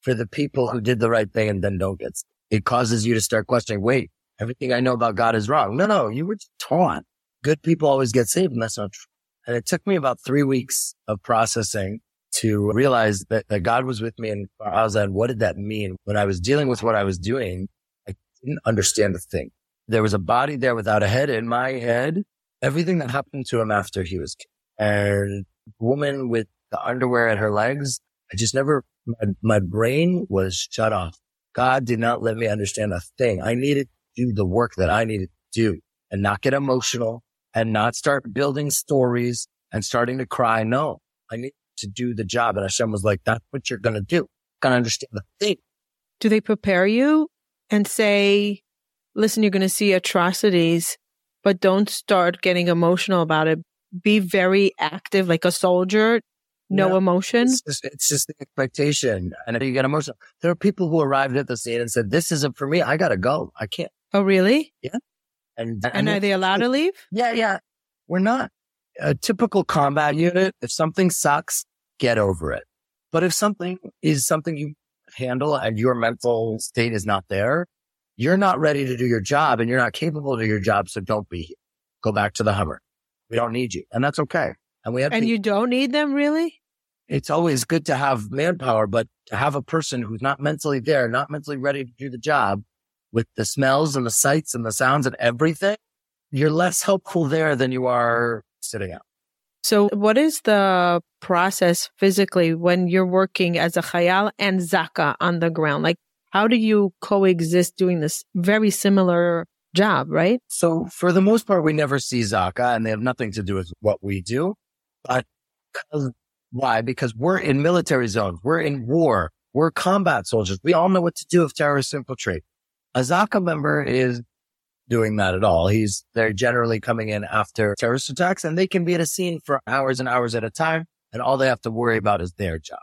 [SPEAKER 1] for the people who did the right thing and then don't get saved. It causes you to start questioning, wait, everything I know about God is wrong. No, no, you were taught good people always get saved, and that's not true. And it took me about three weeks of processing to realize that, that God was with me. And I was like, what did that mean? When I was dealing with what I was doing, I didn't understand a thing. There was a body there without a head. In my head, everything that happened to him after he was killed. And the woman with the underwear at her legs, I just never, my, my brain was shut off. God did not let me understand a thing. I needed to do the work that I needed to do and not get emotional and not start building stories and starting to cry. No, I need to do the job. And Hashem was like, that's what you're going to do. Going to understand the thing.
[SPEAKER 2] Do they prepare you and say, listen, you're going to see atrocities, but don't start getting emotional about it. Be very active, like a soldier, no yeah, emotion.
[SPEAKER 1] It's just, it's just the expectation. And if you get emotional, there are people who arrived at the scene and said, this isn't for me. I got to go. I can't.
[SPEAKER 2] Oh, really?
[SPEAKER 1] Yeah. And,
[SPEAKER 2] and, and are they allowed to leave?
[SPEAKER 1] Yeah, yeah. We're not. A typical combat unit, if something sucks, get over it. But if something is something you handle and your mental state is not there, you're not ready to do your job and you're not capable to do your job. So don't be here. Go back to the Hummer. We don't need you. And that's okay. And we have
[SPEAKER 2] And
[SPEAKER 1] people,
[SPEAKER 2] you don't need them, really?
[SPEAKER 1] It's always good to have manpower, but to have a person who's not mentally there, not mentally ready to do the job with the smells and the sights and the sounds and everything, you're less helpful there than you are sitting out.
[SPEAKER 2] So what is the process physically when you're working as a Chayal and Zaka on the ground? Like, how do you coexist doing this very similar job, right?
[SPEAKER 1] So for the most part, we never see Zaka, and they have nothing to do with what we do. But because, why? Because we're in military zones. We're in war. We're combat soldiers. We all know what to do if terrorists infiltrate. A Zaka member is doing that at all. He's, they're generally coming in after terrorist attacks, and they can be at a scene for hours and hours at a time, and all they have to worry about is their job.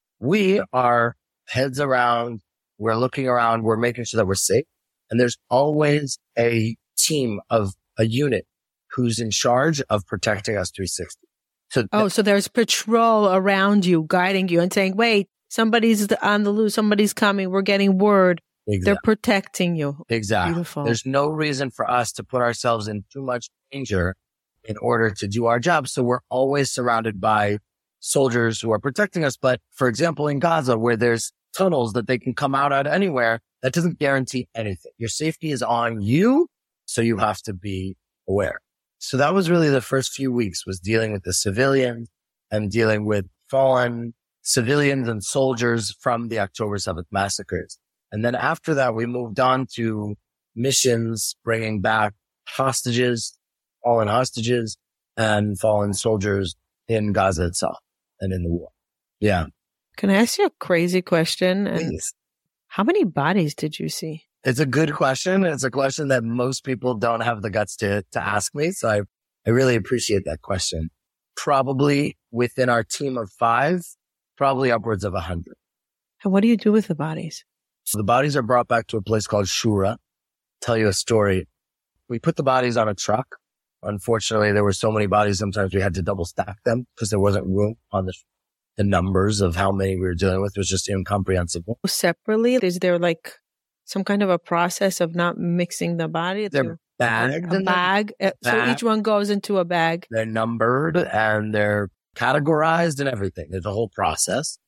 [SPEAKER 1] We are heads around. We're looking around. We're making sure that we're safe. And there's always a team of a unit who's in charge of protecting us three sixty. So th-
[SPEAKER 2] oh, so there's patrol around you, guiding you and saying, wait, somebody's on the loose. Somebody's coming. We're getting word. Exactly. They're protecting you.
[SPEAKER 1] Exactly.
[SPEAKER 2] Beautiful.
[SPEAKER 1] There's no reason for us to put ourselves in too much danger in order to do our job. So we're always surrounded by soldiers who are protecting us. But for example, in Gaza, where there's tunnels that they can come out at anywhere, that doesn't guarantee anything. Your safety is on you, so you have to be aware. So that was really the first few weeks, was dealing with the civilians and dealing with fallen civilians and soldiers from the October seventh massacres. And then after that, we moved on to missions, bringing back hostages, fallen hostages, and fallen soldiers in Gaza itself and in the war. Yeah.
[SPEAKER 2] Can I ask you a crazy question?
[SPEAKER 1] Please.
[SPEAKER 2] How many bodies did you see?
[SPEAKER 1] It's a good question. It's a question that most people don't have the guts to, to ask me. So I, I really appreciate that question. Probably within our team of five, probably upwards of a hundred.
[SPEAKER 2] And what do you do with the bodies?
[SPEAKER 1] So the bodies are brought back to a place called Shura. I'll tell you a story. We put the bodies on a truck. Unfortunately, there were so many bodies, sometimes we had to double stack them because there wasn't room on the The numbers of how many we were dealing with was just incomprehensible.
[SPEAKER 2] Separately, is there like some kind of a process of not mixing the body?
[SPEAKER 1] They're bagged.
[SPEAKER 2] A bag.
[SPEAKER 1] bag.
[SPEAKER 2] So each one goes into a bag.
[SPEAKER 1] They're numbered and they're categorized and everything. There's a whole process.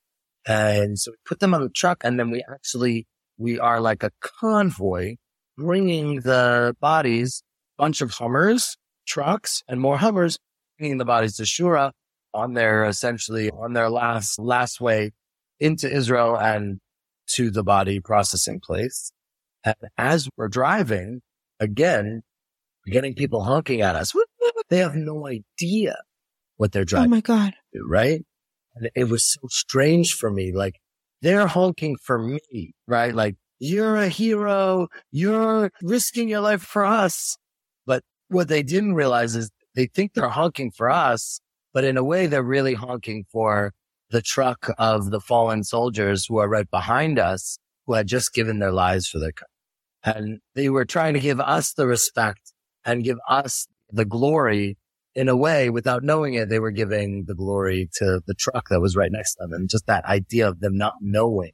[SPEAKER 1] And so we put them on the truck, and then we actually, we are like a convoy bringing the bodies, bunch of Hummers, trucks, and more Hummers, bringing the bodies to Shura on their, essentially on their last, last way into Israel and to the body processing place. And as we're driving, again, we're getting people honking at us. They have no idea what they're driving.
[SPEAKER 2] Oh my God.
[SPEAKER 1] To, right? And it was so strange for me. Like, they're honking for me, right? Like, you're a hero. You're risking your life for us. But what they didn't realize is they think they're honking for us, but in a way, they're really honking for the truck of the fallen soldiers who are right behind us, who had just given their lives for their country. And they were trying to give us the respect and give us the glory. In a way, without knowing it, they were giving the glory to the truck that was right next to them. And just that idea of them not knowing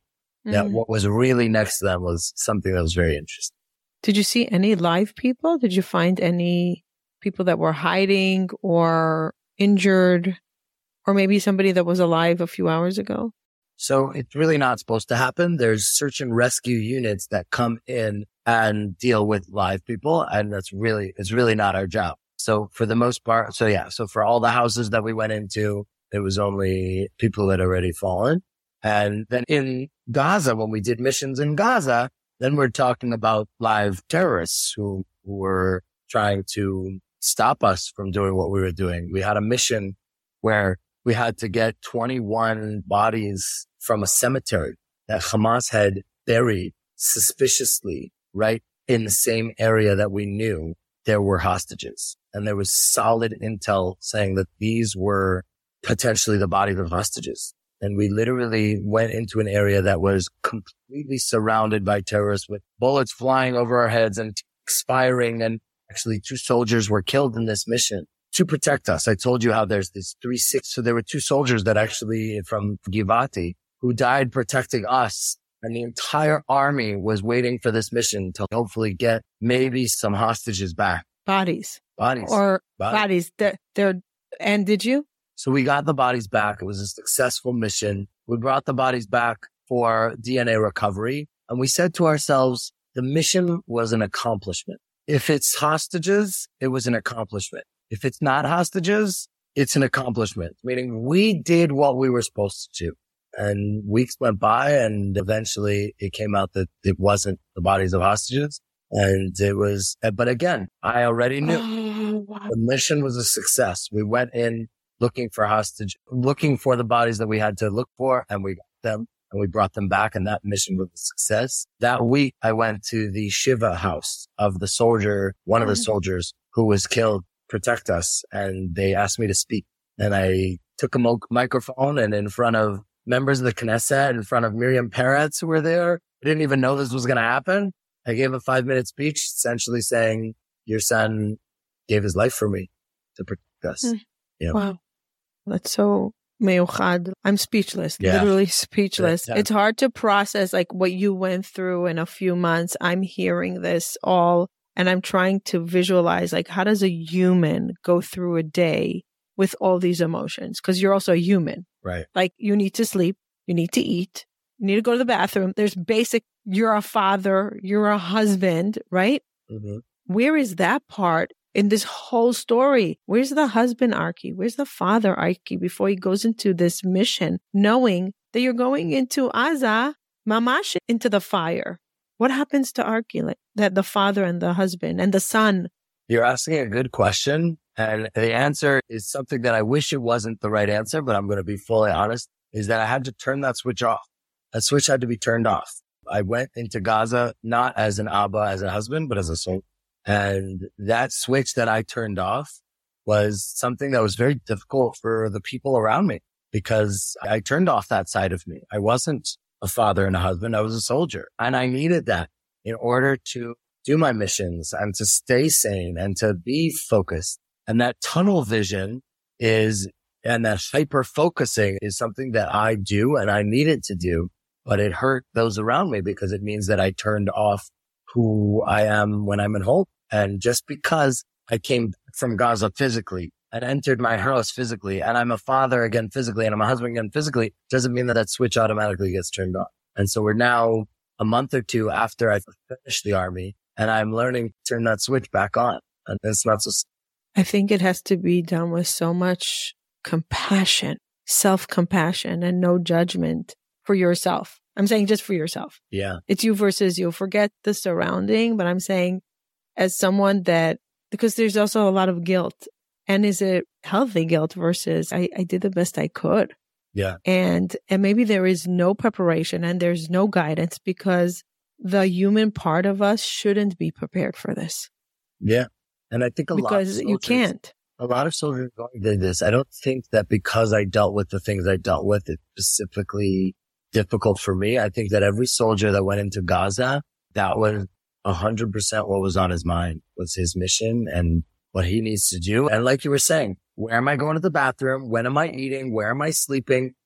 [SPEAKER 2] Mm.
[SPEAKER 1] that what was really next to them was something that was very interesting.
[SPEAKER 2] Did you see any live people? Did you find any people that were hiding or injured, or maybe somebody that was alive a few hours ago?
[SPEAKER 1] So it's really not supposed to happen. There's search and rescue units that come in and deal with live people. And that's really, it's really not our job. So for the most part, so yeah, so for all the houses that we went into, it was only people that had already fallen. And then in Gaza, when we did missions in Gaza, then we're talking about live terrorists who, who were trying to stop us from doing what we were doing. We had a mission where we had to get twenty-one bodies from a cemetery that Hamas had buried suspiciously right in the same area that we knew there were hostages. And there was solid intel saying that these were potentially the bodies of hostages. And we literally went into an area that was completely surrounded by terrorists with bullets flying over our heads and expiring. And actually two soldiers were killed in this mission to protect us. I told you how there's this three six. So there were two soldiers that actually from Givati who died protecting us. And the entire army was waiting for this mission to hopefully get maybe some hostages back.
[SPEAKER 2] Bodies.
[SPEAKER 1] Bodies.
[SPEAKER 2] Or
[SPEAKER 1] bodies.
[SPEAKER 2] bodies. They're, they're, and did you?
[SPEAKER 1] So we got the bodies back. It was a successful mission. We brought the bodies back for D N A recovery. And we said to ourselves, the mission was an accomplishment. If it's hostages, it was an accomplishment. If it's not hostages, it's an accomplishment, meaning we did what we were supposed to do. And weeks went by and eventually it came out that it wasn't the bodies of hostages. And it was, but again, I already knew
[SPEAKER 2] oh, wow.
[SPEAKER 1] the mission was a success. We went in looking for hostage, looking for the bodies that we had to look for, and we got them and we brought them back. And that mission was a success. That week, I went to the Shiva house of the soldier, one of the soldiers who was killed, protect us. And they asked me to speak. And I took a mo- microphone and in front of members of the Knesset, in front of Miriam Peretz who were there. I didn't even know this was going to happen. I gave a five minute speech essentially saying, your son gave his life for me to protect us.
[SPEAKER 2] Mm.
[SPEAKER 1] Yeah.
[SPEAKER 2] Wow. That's so meyuchad. I'm speechless,
[SPEAKER 1] Yeah.
[SPEAKER 2] literally speechless.
[SPEAKER 1] Yeah.
[SPEAKER 2] It's hard to process like what you went through in a few months. I'm hearing this all and I'm trying to visualize like how does a human go through a day with all these emotions? Because you're also a human.
[SPEAKER 1] Right.
[SPEAKER 2] Like you need to sleep, you need to eat, you need to go to the bathroom. There's basic, you're a father, you're a husband, right?
[SPEAKER 1] Mm-hmm.
[SPEAKER 2] Where is that part in this whole story? Where's the husband Arki? Where's the father Arki before he goes into this mission, knowing that you're going into Aza, mamash, into the fire? What happens to Arki? Like that the father and the husband and the son?
[SPEAKER 1] You're asking a good question. And the answer is something that I wish it wasn't the right answer, but I'm going to be fully honest, is that I had to turn that switch off. That switch had to be turned off. I went into Gaza, not as an Abba, as a husband, but as a soul. And that switch that I turned off was something that was very difficult for the people around me because I turned off that side of me. I wasn't a father and a husband. I was a soldier and I needed that in order to do my missions and to stay sane and to be focused. And that tunnel vision is, and that hyper focusing is something that I do and I needed to do, but it hurt those around me because it means that I turned off who I am when I'm at home. And just because I came from Gaza physically and entered my house physically, and I'm a father again physically, and I'm a husband again physically, doesn't mean that that switch automatically gets turned on. And so we're now a month or two after I finished the army and I'm learning to turn that switch back on. And it's not so
[SPEAKER 2] I think it has to be done with so much compassion, self-compassion, and no judgment for yourself. I'm saying just for yourself.
[SPEAKER 1] Yeah.
[SPEAKER 2] It's you versus you. Forget the surrounding, but I'm saying as someone that, because there's also a lot of guilt. And is it healthy guilt versus I, I did the best I could?
[SPEAKER 1] Yeah.
[SPEAKER 2] And, and maybe there is no preparation and there's no guidance because the human part of us shouldn't be prepared for this.
[SPEAKER 1] Yeah. And I think a
[SPEAKER 2] because
[SPEAKER 1] lot of soldiers,
[SPEAKER 2] you can't.
[SPEAKER 1] A lot of soldiers are going to this. I don't think that because I dealt with the things I dealt with, it's specifically difficult for me. I think that every soldier that went into Gaza, that was a hundred percent what was on his mind was his mission and what he needs to do. And like you were saying, where am I going to the bathroom? When am I eating? Where am I sleeping?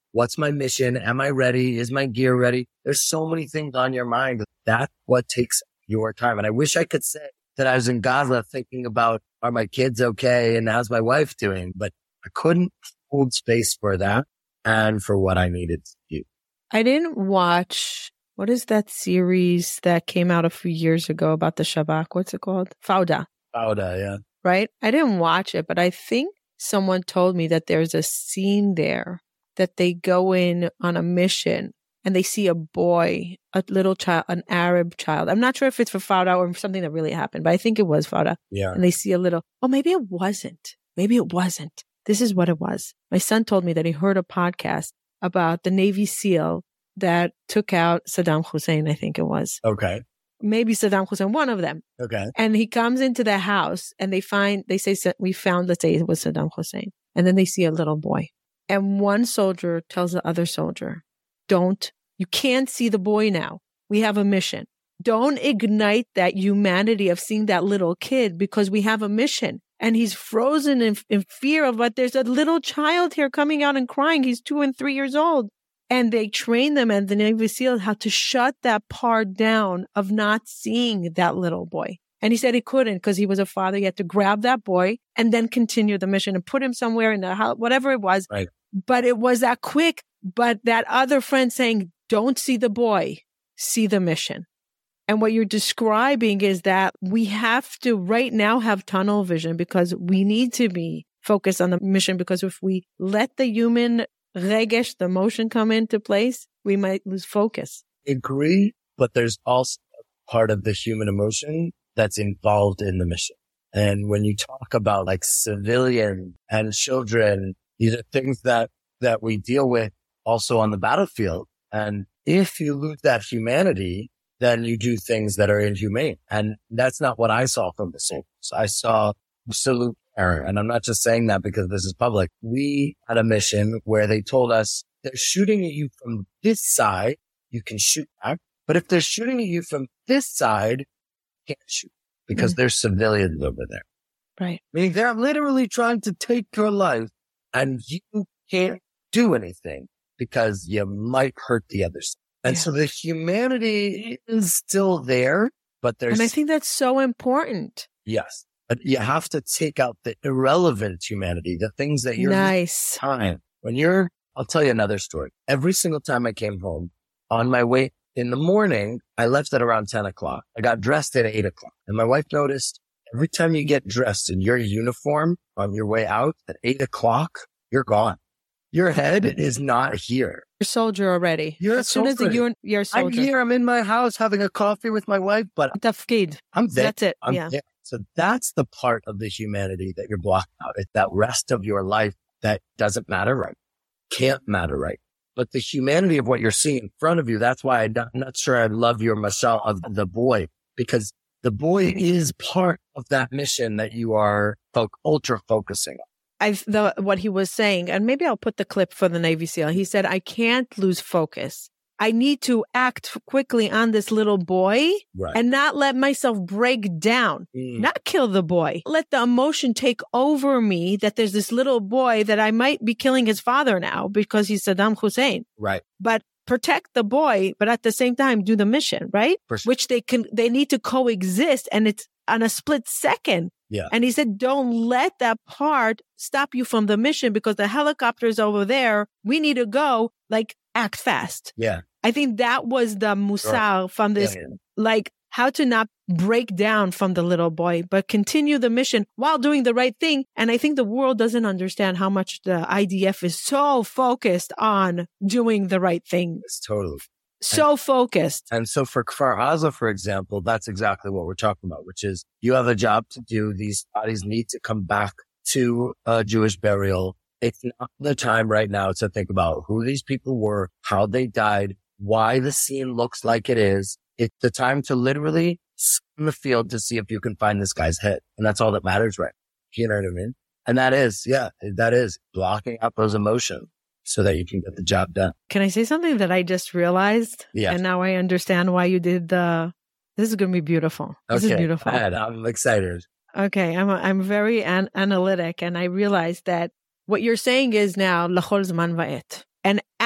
[SPEAKER 1] What's my mission? Am I ready? Is my gear ready? There's so many things on your mind. That's what takes your time. And I wish I could say that I was in Gaza thinking about, are my kids okay? And how's my wife doing? But I couldn't hold space for that and for what I needed to do.
[SPEAKER 2] I didn't watch, what is that series that came out a few years ago about the Shabak? What's it called? Fauda.
[SPEAKER 1] Fauda, yeah.
[SPEAKER 2] Right? I didn't watch it, but I think someone told me that there's a scene there that they go in on a mission and they see a boy, a little child, an Arab child. I'm not sure if it's for Fauda or something that really happened, but I think it was Fauda.
[SPEAKER 1] Yeah.
[SPEAKER 2] And they see a little, oh, maybe it wasn't. Maybe it wasn't. This is what it was. My son told me that he heard a podcast about the Navy SEAL that took out Saddam Hussein, I think it was.
[SPEAKER 1] Okay.
[SPEAKER 2] Maybe Saddam Hussein, one of them.
[SPEAKER 1] Okay.
[SPEAKER 2] And he comes into the house and they find, they say, we found, let's say it was Saddam Hussein. And then they see a little boy. And one soldier tells the other soldier, don't, you can't see the boy now. We have a mission. Don't ignite that humanity of seeing that little kid because we have a mission. And he's frozen in, in fear of what there's a little child here coming out and crying. He's two and three years old. And they train them at the Navy SEAL how to shut that part down of not seeing that little boy. And he said he couldn't because he was a father. He had to grab that boy and then continue the mission and put him somewhere in the house, whatever it was.
[SPEAKER 1] Right.
[SPEAKER 2] But it was that quick. But that other friend saying, don't see the boy, see the mission. And what you're describing is that we have to right now have tunnel vision because we need to be focused on the mission, because if we let the human regesh, the emotion come into place, we might lose focus.
[SPEAKER 1] Agree, but there's also a part of the human emotion that's involved in the mission. And when you talk about like civilian and children, these are things that, that we deal with also on the battlefield. And if you lose that humanity, then you do things that are inhumane. And that's not what I saw from the soldiers. I saw absolute error. And I'm not just saying that because this is public. We had a mission where they told us they're shooting at you from this side, you can shoot back. But if they're shooting at you from this side, you can't shoot because mm-hmm. there's civilians over there.
[SPEAKER 2] Right.
[SPEAKER 1] Meaning they're literally trying to take your life and you can't do anything because you might hurt the other side. And yeah. so the humanity is still there, but there's...
[SPEAKER 2] And I think that's so important.
[SPEAKER 1] Yes. But you have to take out the irrelevant humanity, the things that you're...
[SPEAKER 2] Nice.
[SPEAKER 1] Time. When you're... I'll tell you another story. Every single time I came home, on my way in the morning, I left at around ten o'clock. I got dressed at eight o'clock. And my wife noticed every time you get dressed in your uniform on your way out at eight o'clock, you're gone. Your head is not here.
[SPEAKER 2] You're a soldier already.
[SPEAKER 1] You're
[SPEAKER 2] as
[SPEAKER 1] a
[SPEAKER 2] soon
[SPEAKER 1] soldier.
[SPEAKER 2] as you're, you're a soldier.
[SPEAKER 1] I'm here. I'm in my house having a coffee with my wife, but
[SPEAKER 2] Tafkid.
[SPEAKER 1] I'm there.
[SPEAKER 2] That's it.
[SPEAKER 1] I'm
[SPEAKER 2] yeah.
[SPEAKER 1] there. So that's the part of the humanity that you're blocking out. It's that rest of your life that doesn't matter right. Can't matter right. But the humanity of what you're seeing in front of you, that's why I'm not, I'm not sure I love your mashal of the boy, because the boy is part of that mission that you are fo- ultra focusing on.
[SPEAKER 2] I the what he was saying, and maybe I'll put the clip for the Navy SEAL. He said, I can't lose focus. I need to act quickly on this little boy
[SPEAKER 1] right.
[SPEAKER 2] and not let myself break down, mm. not kill the boy. Let the emotion take over me that there's this little boy that I might be killing his father now because he's Saddam Hussein.
[SPEAKER 1] Right.
[SPEAKER 2] But protect the boy, but at the same time, do the mission, right?
[SPEAKER 1] Sure.
[SPEAKER 2] Which they can, they need to coexist, and it's on a split second.
[SPEAKER 1] Yeah.
[SPEAKER 2] And he said, don't let that part stop you from the mission because the helicopter's over there. We need to go, like, act fast.
[SPEAKER 1] Yeah.
[SPEAKER 2] I think that was the musar
[SPEAKER 1] sure.
[SPEAKER 2] from this,
[SPEAKER 1] yeah, yeah.
[SPEAKER 2] like, how to not break down from the little boy, but continue the mission while doing the right thing. And I think the world doesn't understand how much the I D F is so focused on doing the right thing.
[SPEAKER 1] It's totally.
[SPEAKER 2] So
[SPEAKER 1] and,
[SPEAKER 2] focused.
[SPEAKER 1] And so for Kfar Aza, for example, that's exactly what we're talking about, which is you have a job to do. These bodies need to come back to a Jewish burial. It's not the time right now to think about who these people were, how they died, why the scene looks like it is. It's the time to literally scan the field to see if you can find this guy's head. And that's all that matters, right? You know what I mean? And that is, yeah, that is blocking out those emotions so that you can get the job done.
[SPEAKER 2] Can I say something that I just realized?
[SPEAKER 1] Yeah.
[SPEAKER 2] And now I understand why you did the, this is going to be beautiful. This
[SPEAKER 1] okay.
[SPEAKER 2] is beautiful.
[SPEAKER 1] Go ahead. I'm excited.
[SPEAKER 2] Okay. I'm, a, I'm very an- analytic, and I realized that what you're saying is now, lachol zman va'et. And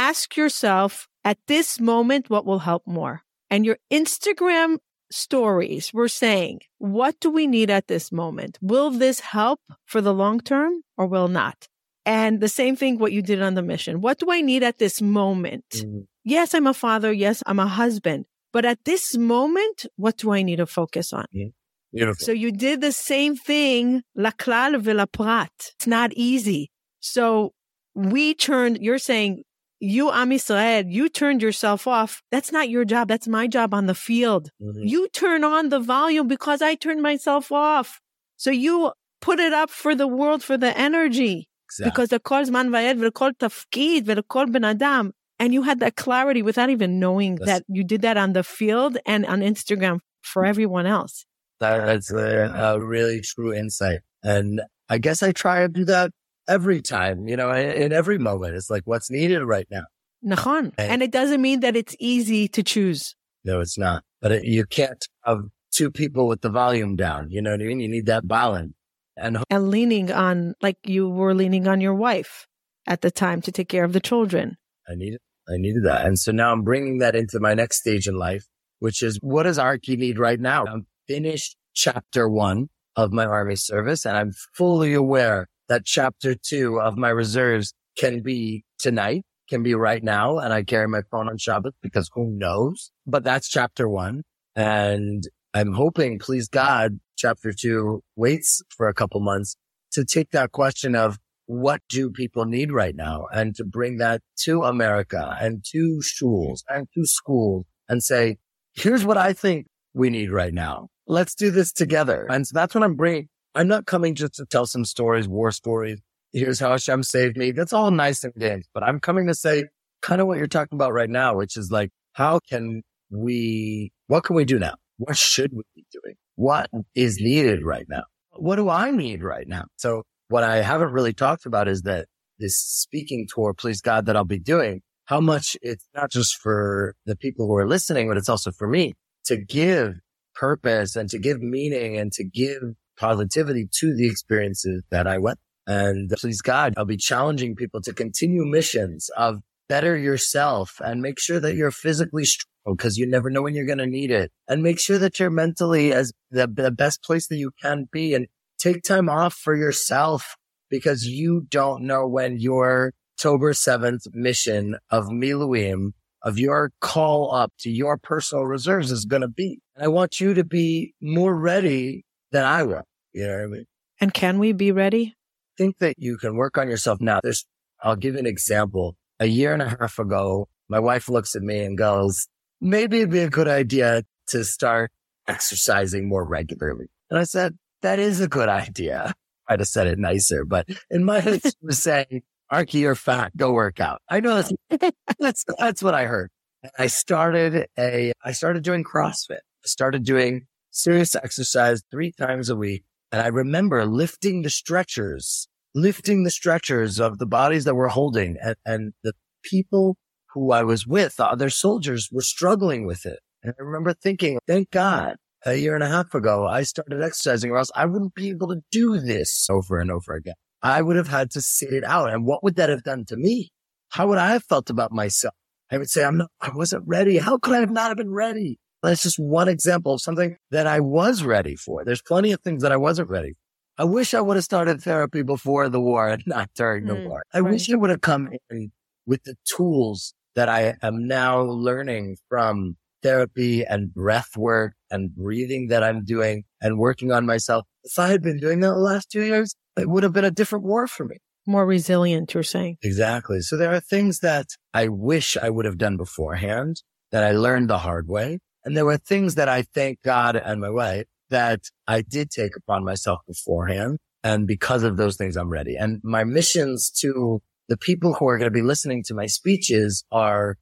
[SPEAKER 2] ask yourself at this moment, what will help more? And your Instagram stories were saying, what do we need at this moment? Will this help for the long term or will not? And the same thing, what you did on the mission. What do I need at this moment? Mm-hmm. Yes, I'm a father. Yes, I'm a husband. But at this moment, what do I need to focus on?
[SPEAKER 1] Mm-hmm. Beautiful.
[SPEAKER 2] So you did the same thing, la klal v'la prat. It's not easy. So we turned, you're saying, you, Am Yisrael, you turned yourself off. That's not your job. That's my job on the field. Mm-hmm. You turn on the volume because I turned myself off. So you put it up for the world, for the energy. Exactly. Because the kol zman vayed v'kol tafkid v'kol ben adam. And you had that clarity without even knowing That's, that you did that on the field and on Instagram for everyone else.
[SPEAKER 1] That's a, a really true insight. And I guess I try to do that every time, you know, in, in every moment. It's like what's needed right now.
[SPEAKER 2] Nachon. And, and it doesn't mean that it's easy to choose.
[SPEAKER 1] No, it's not. But it, you can't have two people with the volume down. You know what I mean? You need that balance. And,
[SPEAKER 2] and leaning on, like you were leaning on your wife at the time to take care of the children.
[SPEAKER 1] I needed, I needed that. And so now I'm bringing that into my next stage in life, which is what does Arki need right now? I'm finished chapter one of my Army service, and I'm fully aware that chapter two of my reserves can be tonight, can be right now. And I carry my phone on Shabbat because who knows? But that's chapter one. And I'm hoping, please God, chapter two waits for a couple months to take that question of what do people need right now and to bring that to America and to schools and to schools and say, here's what I think we need right now. Let's do this together. And so that's what I'm bringing. I'm not coming just to tell some stories, war stories. Here's how Hashem saved me. That's all nice and games. But I'm coming to say kind of what you're talking about right now, which is like, how can we, what can we do now? What should we be doing? What is needed right now? What do I need right now? So what I haven't really talked about is that this speaking tour, please God, that I'll be doing, how much it's not just for the people who are listening, but it's also for me to give purpose and to give meaning and to give positivity to the experiences that I went. And please God, I'll be challenging people to continue missions of better yourself and make sure that you're physically strong because you never know when you're going to need it. And make sure that you're mentally as the, the best place that you can be and take time off for yourself because you don't know when your October seventh mission of Miluim, of your call up to your personal reserves is going to be. And I want you to be more ready than I will. You know what I mean?
[SPEAKER 2] And can we be ready?
[SPEAKER 1] I think that you can work on yourself now. There's, I'll give you an example. A year and a half ago, my wife looks at me and goes, maybe it'd be a good idea to start exercising more regularly. And I said, that is a good idea. I'd have said it nicer, but in my head, she was saying, Arki, you're fat. Go work out. I know that's, that's, that's what I heard. I started a, I started doing CrossFit. I started doing serious exercise three times a week. And I remember lifting the stretchers, lifting the stretchers of the bodies that we're holding. And, and the people who I was with, the other soldiers, were struggling with it. And I remember thinking, thank God, a year and a half ago, I started exercising or else I wouldn't be able to do this over and over again. I would have had to sit it out. And what would that have done to me? How would I have felt about myself? I would say, I'm not, I wasn't ready. How could I have not have been ready? That's just one example of something that I was ready for. There's plenty of things that I wasn't ready for. I wish I would have started therapy before the war and not during the mm, war. I right. wish I would have come in with the tools that I am now learning from therapy and breath work and breathing that I'm doing and working on myself. If I had been doing that the last two years, it would have been a different war for me.
[SPEAKER 2] More resilient, you're saying.
[SPEAKER 1] Exactly. So there are things that I wish I would have done beforehand that I learned the hard way. And there were things that I thank God and my wife that I did take upon myself beforehand. And because of those things, I'm ready. And my missions to the people who are going to be listening to my speeches are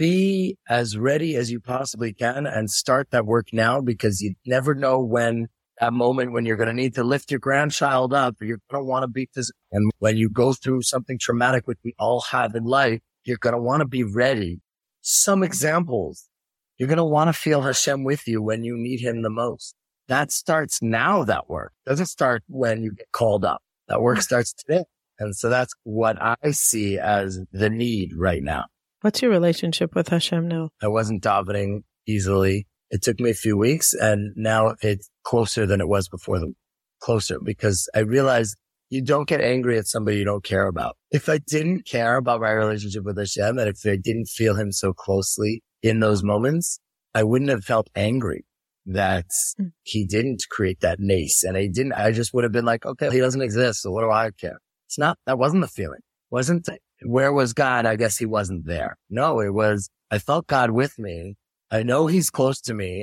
[SPEAKER 1] be as ready as you possibly can and start that work now because you never know when that moment when you're going to need to lift your grandchild up, or you're going to want to be physical. And when you go through something traumatic, which we all have in life, you're going to want to be ready. Some examples. You're going to want to feel Hashem with you when you need him the most. That starts now, that work. It doesn't start when you get called up. That work starts today. And so that's what I see as the need right now.
[SPEAKER 2] What's your relationship with Hashem now?
[SPEAKER 1] I wasn't davening easily. It took me a few weeks, and now it's closer than it was before. The closer, because I realized you don't get angry at somebody you don't care about. If I didn't care about my relationship with Hashem, and if I didn't feel him so closely in those moments, I wouldn't have felt angry that mm. he didn't create that nace. And I didn't, I just would have been like, okay, he doesn't exist. So what do I care? It's not, that wasn't the feeling. Wasn't, where was God? I guess he wasn't there. No, it was, I felt God with me. I know he's close to me.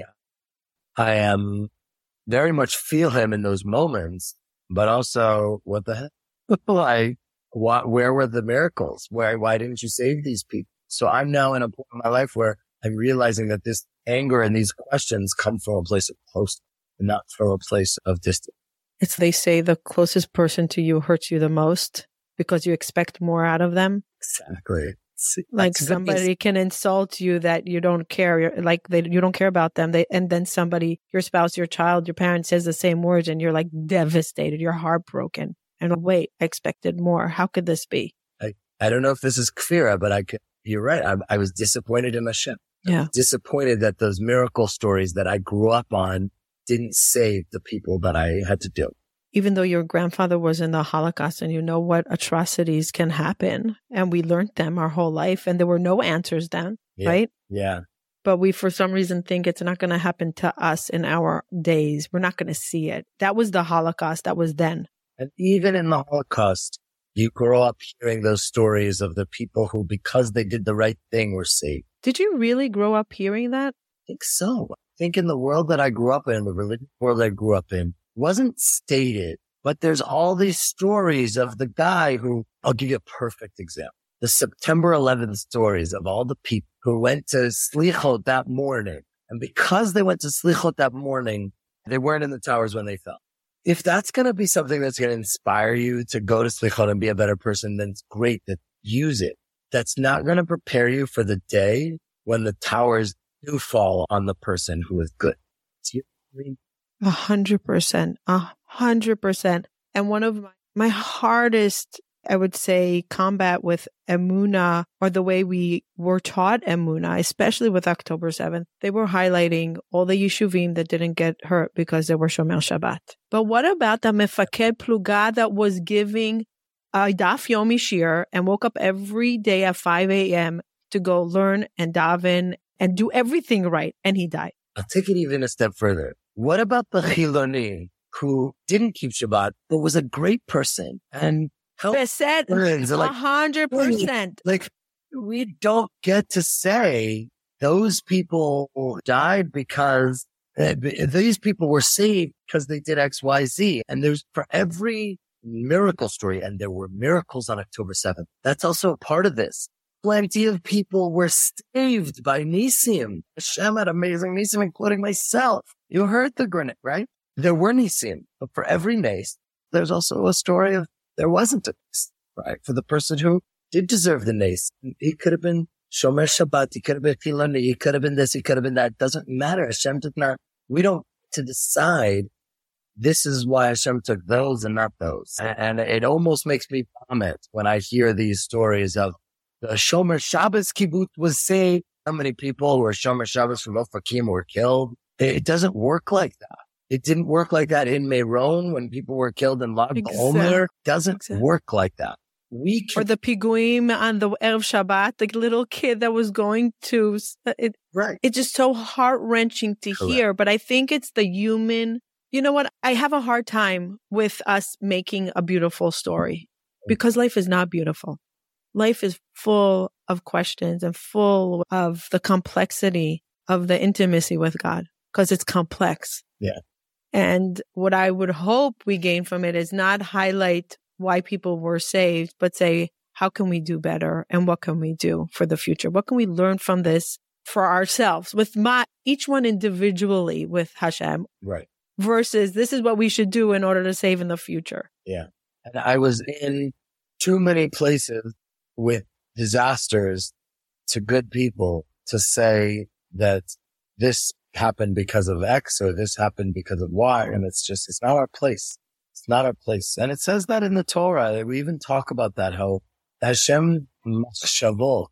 [SPEAKER 1] I am very much feel him in those moments, but also what the heck? Like, what, where were the miracles? Why, why didn't you save these people? So I'm now in a point in my life where I'm realizing that this anger and these questions come from a place of closeness and not from a place of distance.
[SPEAKER 2] It's, they say the closest person to you hurts you the most because you expect more out of them.
[SPEAKER 1] Exactly.
[SPEAKER 2] Like somebody can insult you that you don't care, you're, like they, you don't care about them. They, and then somebody, your spouse, your child, your parent says the same words and you're like devastated. You're heartbroken. And wait, I expected more. How could this be?
[SPEAKER 1] I, I don't know if this is kfira, but I could, you're right. I, I was disappointed in Hashem.
[SPEAKER 2] Yeah.
[SPEAKER 1] I was disappointed that those miracle stories that I grew up on didn't save the people that I had to do.
[SPEAKER 2] Even though your grandfather was in the Holocaust and you know what atrocities can happen, and we learned them our whole life and there were no answers then,
[SPEAKER 1] yeah.
[SPEAKER 2] right?
[SPEAKER 1] Yeah.
[SPEAKER 2] But we, for some reason, think it's not going to happen to us in our days. We're not going to see it. That was the Holocaust. That was then.
[SPEAKER 1] And even in the Holocaust, you grow up hearing those stories of the people who, because they did the right thing, were saved.
[SPEAKER 2] Did you really grow up hearing that?
[SPEAKER 1] I think so. I think in the world that I grew up in, the religious world I grew up in, wasn't stated, but there's all these stories of the guy who, I'll give you a perfect example. The September eleventh stories of all the people who went to Slichot that morning. And because they went to Slichot that morning, they weren't in the towers when they fell. If that's going to be something that's going to inspire you to go to Slichot and be a better person, then it's great to use it. That's not going to prepare you for the day when the towers do fall on the person who is good. Do you know what I mean?
[SPEAKER 2] A hundred percent, a hundred percent. And one of my, my hardest, I would say, combat with Emunah, or the way we were taught Emunah, especially with October seventh, they were highlighting all the Yeshuvim that didn't get hurt because they were Shomer Shabbat. But what about the Mefaked Pluga that was giving a Daf Yomi Shir and woke up every day at five a.m. to go learn and daven and do everything right, and he died?
[SPEAKER 1] I'll take it even a step further. What about the Chiloni who didn't keep Shabbat, but was a great person and helped friends?
[SPEAKER 2] A hundred percent.
[SPEAKER 1] Like, we don't get to say those people died because uh, these people were saved because they did X, Y, Z. And there's for every miracle story, and there were miracles on October seventh. That's also a part of this. Plenty of people were saved by Nisim. Hashem had amazing Nisim, including myself. You heard the granite, right? There were Nisim, but for every nace, there's also a story of there wasn't a nace, right? For the person who did deserve the nace, he could have been Shomer Shabbat, he could have been Chiloni, he could have been this, he could have been that. It doesn't matter. Hashem did not, we don't to decide this is why Hashem took those and not those. And, and it almost makes me vomit when I hear these stories of the Shomer Shabbos kibbutz was saved. How many people who were Shomer Shabbos from Ofakim were killed? It doesn't work like that. It didn't work like that in Meron when people were killed in Lag BaOmer. It doesn't exactly. work like that. We can...
[SPEAKER 2] Or the Piguim on the Erev Shabbat, the little kid that was going to... It,
[SPEAKER 1] right.
[SPEAKER 2] It's just so heart-wrenching to Correct. Hear. But I think it's the human... You know what? I have a hard time with us making a beautiful story because life is not beautiful. Life is full of questions and full of the complexity of the intimacy with God because it's complex.
[SPEAKER 1] Yeah.
[SPEAKER 2] And what I would hope we gain from it is not highlight why people were saved, but say, how can we do better? And what can we do for the future? What can we learn from this for ourselves with my, each one individually with Hashem?
[SPEAKER 1] Right.
[SPEAKER 2] Versus this is what we should do in order to save in the future.
[SPEAKER 1] Yeah. And I was in too many places with disasters to good people to say that this happened because of X or this happened because of Y. And it's just, it's not our place. It's not our place. And it says that in the Torah. We even talk about that, how Hashem Machshavot,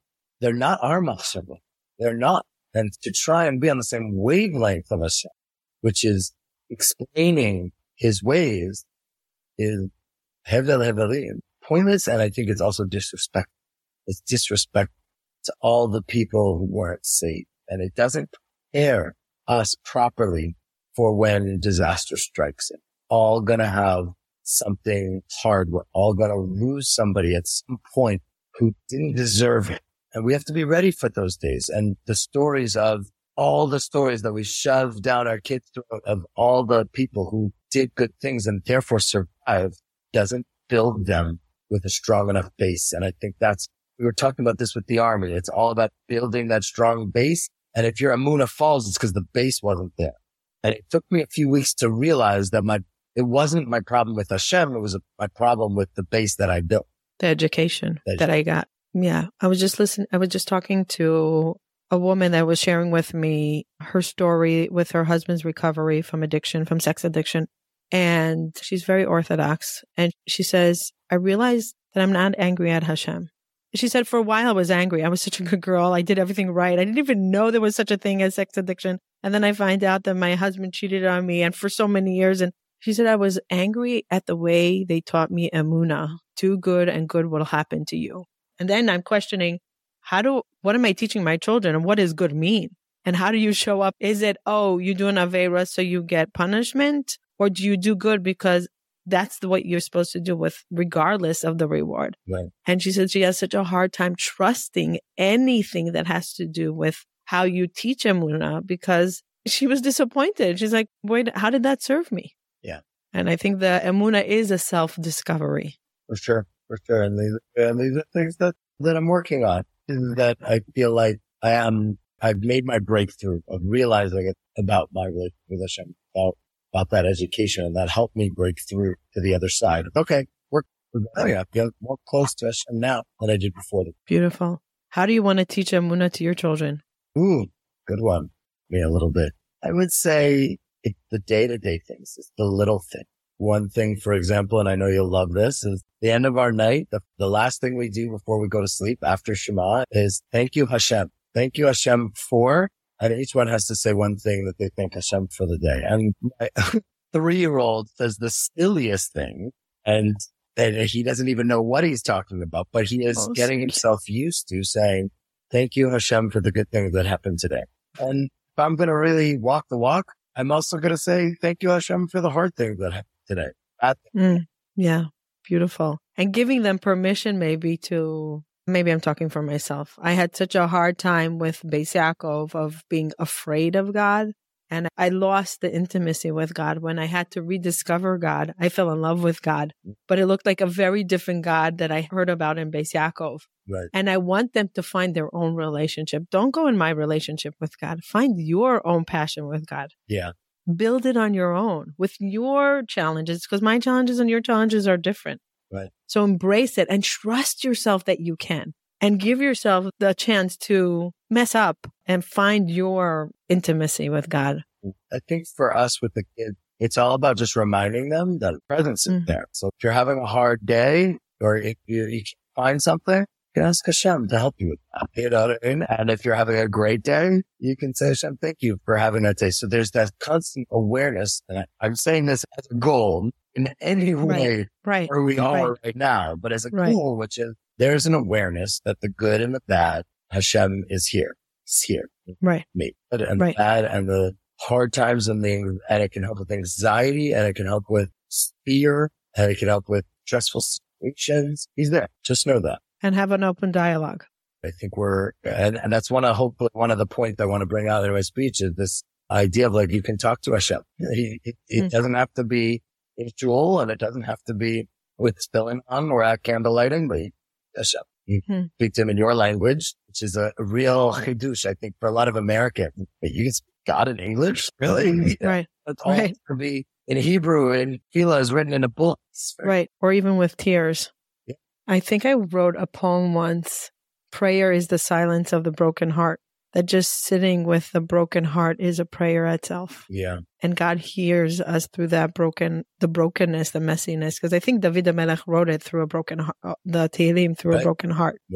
[SPEAKER 1] they're not our machshava. They're not. And to try and be on the same wavelength of Hashem, which is explaining his ways, is hevel hevelim, pointless. And I think it's also disrespect. It's disrespect to all the people who weren't saved. And it doesn't prepare us properly for when disaster strikes in. All gonna have something hard. We're all gonna lose somebody at some point who didn't deserve it. And we have to be ready for those days. And the stories of all the stories that we shove down our kids' throat of all the people who did good things and therefore survived doesn't build them with a strong enough base. And I think that's, we were talking about this with the army. It's all about building that strong base. And if your emunah falls, it's because the base wasn't there. And it took me a few weeks to realize that my, it wasn't my problem with Hashem. It was a, my problem with the base that I built.
[SPEAKER 2] The education the that I got. Yeah. I was just listening. I was just talking to a woman that was sharing with me her story with her husband's recovery from addiction, from sex addiction. And she's very Orthodox. And she says, I realized that I'm not angry at Hashem. She said, for a while I was angry. I was such a good girl. I did everything right. I didn't even know there was such a thing as sex addiction. And then I find out that my husband cheated on me and for so many years. And she said, I was angry at the way they taught me emunah. Do good and good will happen to you. And then I'm questioning, how do, what am I teaching my children? And what does good mean? And how do you show up? Is it, oh, you do an Aveira so you get punishment? Or do you do good because that's the, what you're supposed to do with, regardless of the reward?
[SPEAKER 1] Right.
[SPEAKER 2] And she said she has such a hard time trusting anything that has to do with how you teach emunah because she was disappointed. She's like, wait, how did that serve me?
[SPEAKER 1] Yeah.
[SPEAKER 2] And I think the emunah is a self-discovery.
[SPEAKER 1] For sure. For sure. And these, and these are things that, that I'm working on, is that I feel like I am, I've made my breakthrough of realizing it about my relationship with Hashem, about, about that education, and that helped me break through to the other side. Okay. We're, oh yeah, I feel more close to Hashem now than I did before.
[SPEAKER 2] Beautiful. How do you want to teach emunah to your children?
[SPEAKER 1] Ooh, good one. Me a little bit. I would say it's the day-to-day things. It's the little thing. One thing, for example, and I know you'll love this, is the end of our night, the, the last thing we do before we go to sleep after Shema is thank you, Hashem. Thank you, Hashem, for, and each one has to say one thing that they thank Hashem for the day. And my three-year-old says the silliest thing, and, and he doesn't even know what he's talking about, but he is oh, getting himself used to saying, thank you, Hashem, for the good things that happened today. And if I'm going to really walk the walk, I'm also going to say, thank you, Hashem, for the hard things that happened today.
[SPEAKER 2] Mm, yeah, beautiful. And giving them permission maybe to, maybe I'm talking for myself. I had such a hard time with Beis Yaakov of being afraid of God. And I lost the intimacy with God when I had to rediscover God. I fell in love with God, but it looked like a very different God that I heard about in Beis Yaakov.
[SPEAKER 1] Right.
[SPEAKER 2] And I want them to find their own relationship. Don't go in my relationship with God. Find your own passion with God.
[SPEAKER 1] Yeah.
[SPEAKER 2] Build it on your own with your challenges, because my challenges and your challenges are different.
[SPEAKER 1] Right.
[SPEAKER 2] So embrace it and trust yourself that you can, and give yourself the chance to mess up and find your intimacy with God.
[SPEAKER 1] I think for us with the kids, it's all about just reminding them that presence is mm-hmm. there. So if you're having a hard day, or if you, you can find something, you can ask Hashem to help you with that. You know what I mean? And if you're having a great day, you can say, Hashem, thank you for having that day. So there's that constant awareness. And I, I'm saying this as a goal in any way
[SPEAKER 2] right, right,
[SPEAKER 1] where we are
[SPEAKER 2] right.
[SPEAKER 1] right now, but as a
[SPEAKER 2] right.
[SPEAKER 1] goal, which is there's an awareness that the good and the bad, Hashem is here. It's here.
[SPEAKER 2] Right.
[SPEAKER 1] Me. And
[SPEAKER 2] right.
[SPEAKER 1] the bad and the hard times and the, and it can help with anxiety, and it can help with fear, and it can help with stressful situations. He's there. Just know that.
[SPEAKER 2] And have an open dialogue.
[SPEAKER 1] I think we're, and, and that's one of, hopefully one of the points I want to bring out in my speech is this idea of like, you can talk to Hashem. It, it, it mm. doesn't have to be ritual, and it doesn't have to be with spilling on or at candle lighting, but Hashem. You mm. speak to him in your language, which is a, a real chidush, I think, for a lot of Americans. You can speak God in English? Really?
[SPEAKER 2] Right.
[SPEAKER 1] That's all
[SPEAKER 2] right.
[SPEAKER 1] to be in Hebrew, and Tefillah is written in a book.
[SPEAKER 2] Right. Or even with tears.
[SPEAKER 1] Yeah.
[SPEAKER 2] I think I wrote a poem once. Prayer is the silence of the broken heart. That just sitting with the broken heart is a prayer itself.
[SPEAKER 1] Yeah.
[SPEAKER 2] And God hears us through that broken, the brokenness, the messiness. Because I think David HaMelech wrote it through a broken heart, the Tehillim through
[SPEAKER 1] right.
[SPEAKER 2] a broken heart.
[SPEAKER 1] Right.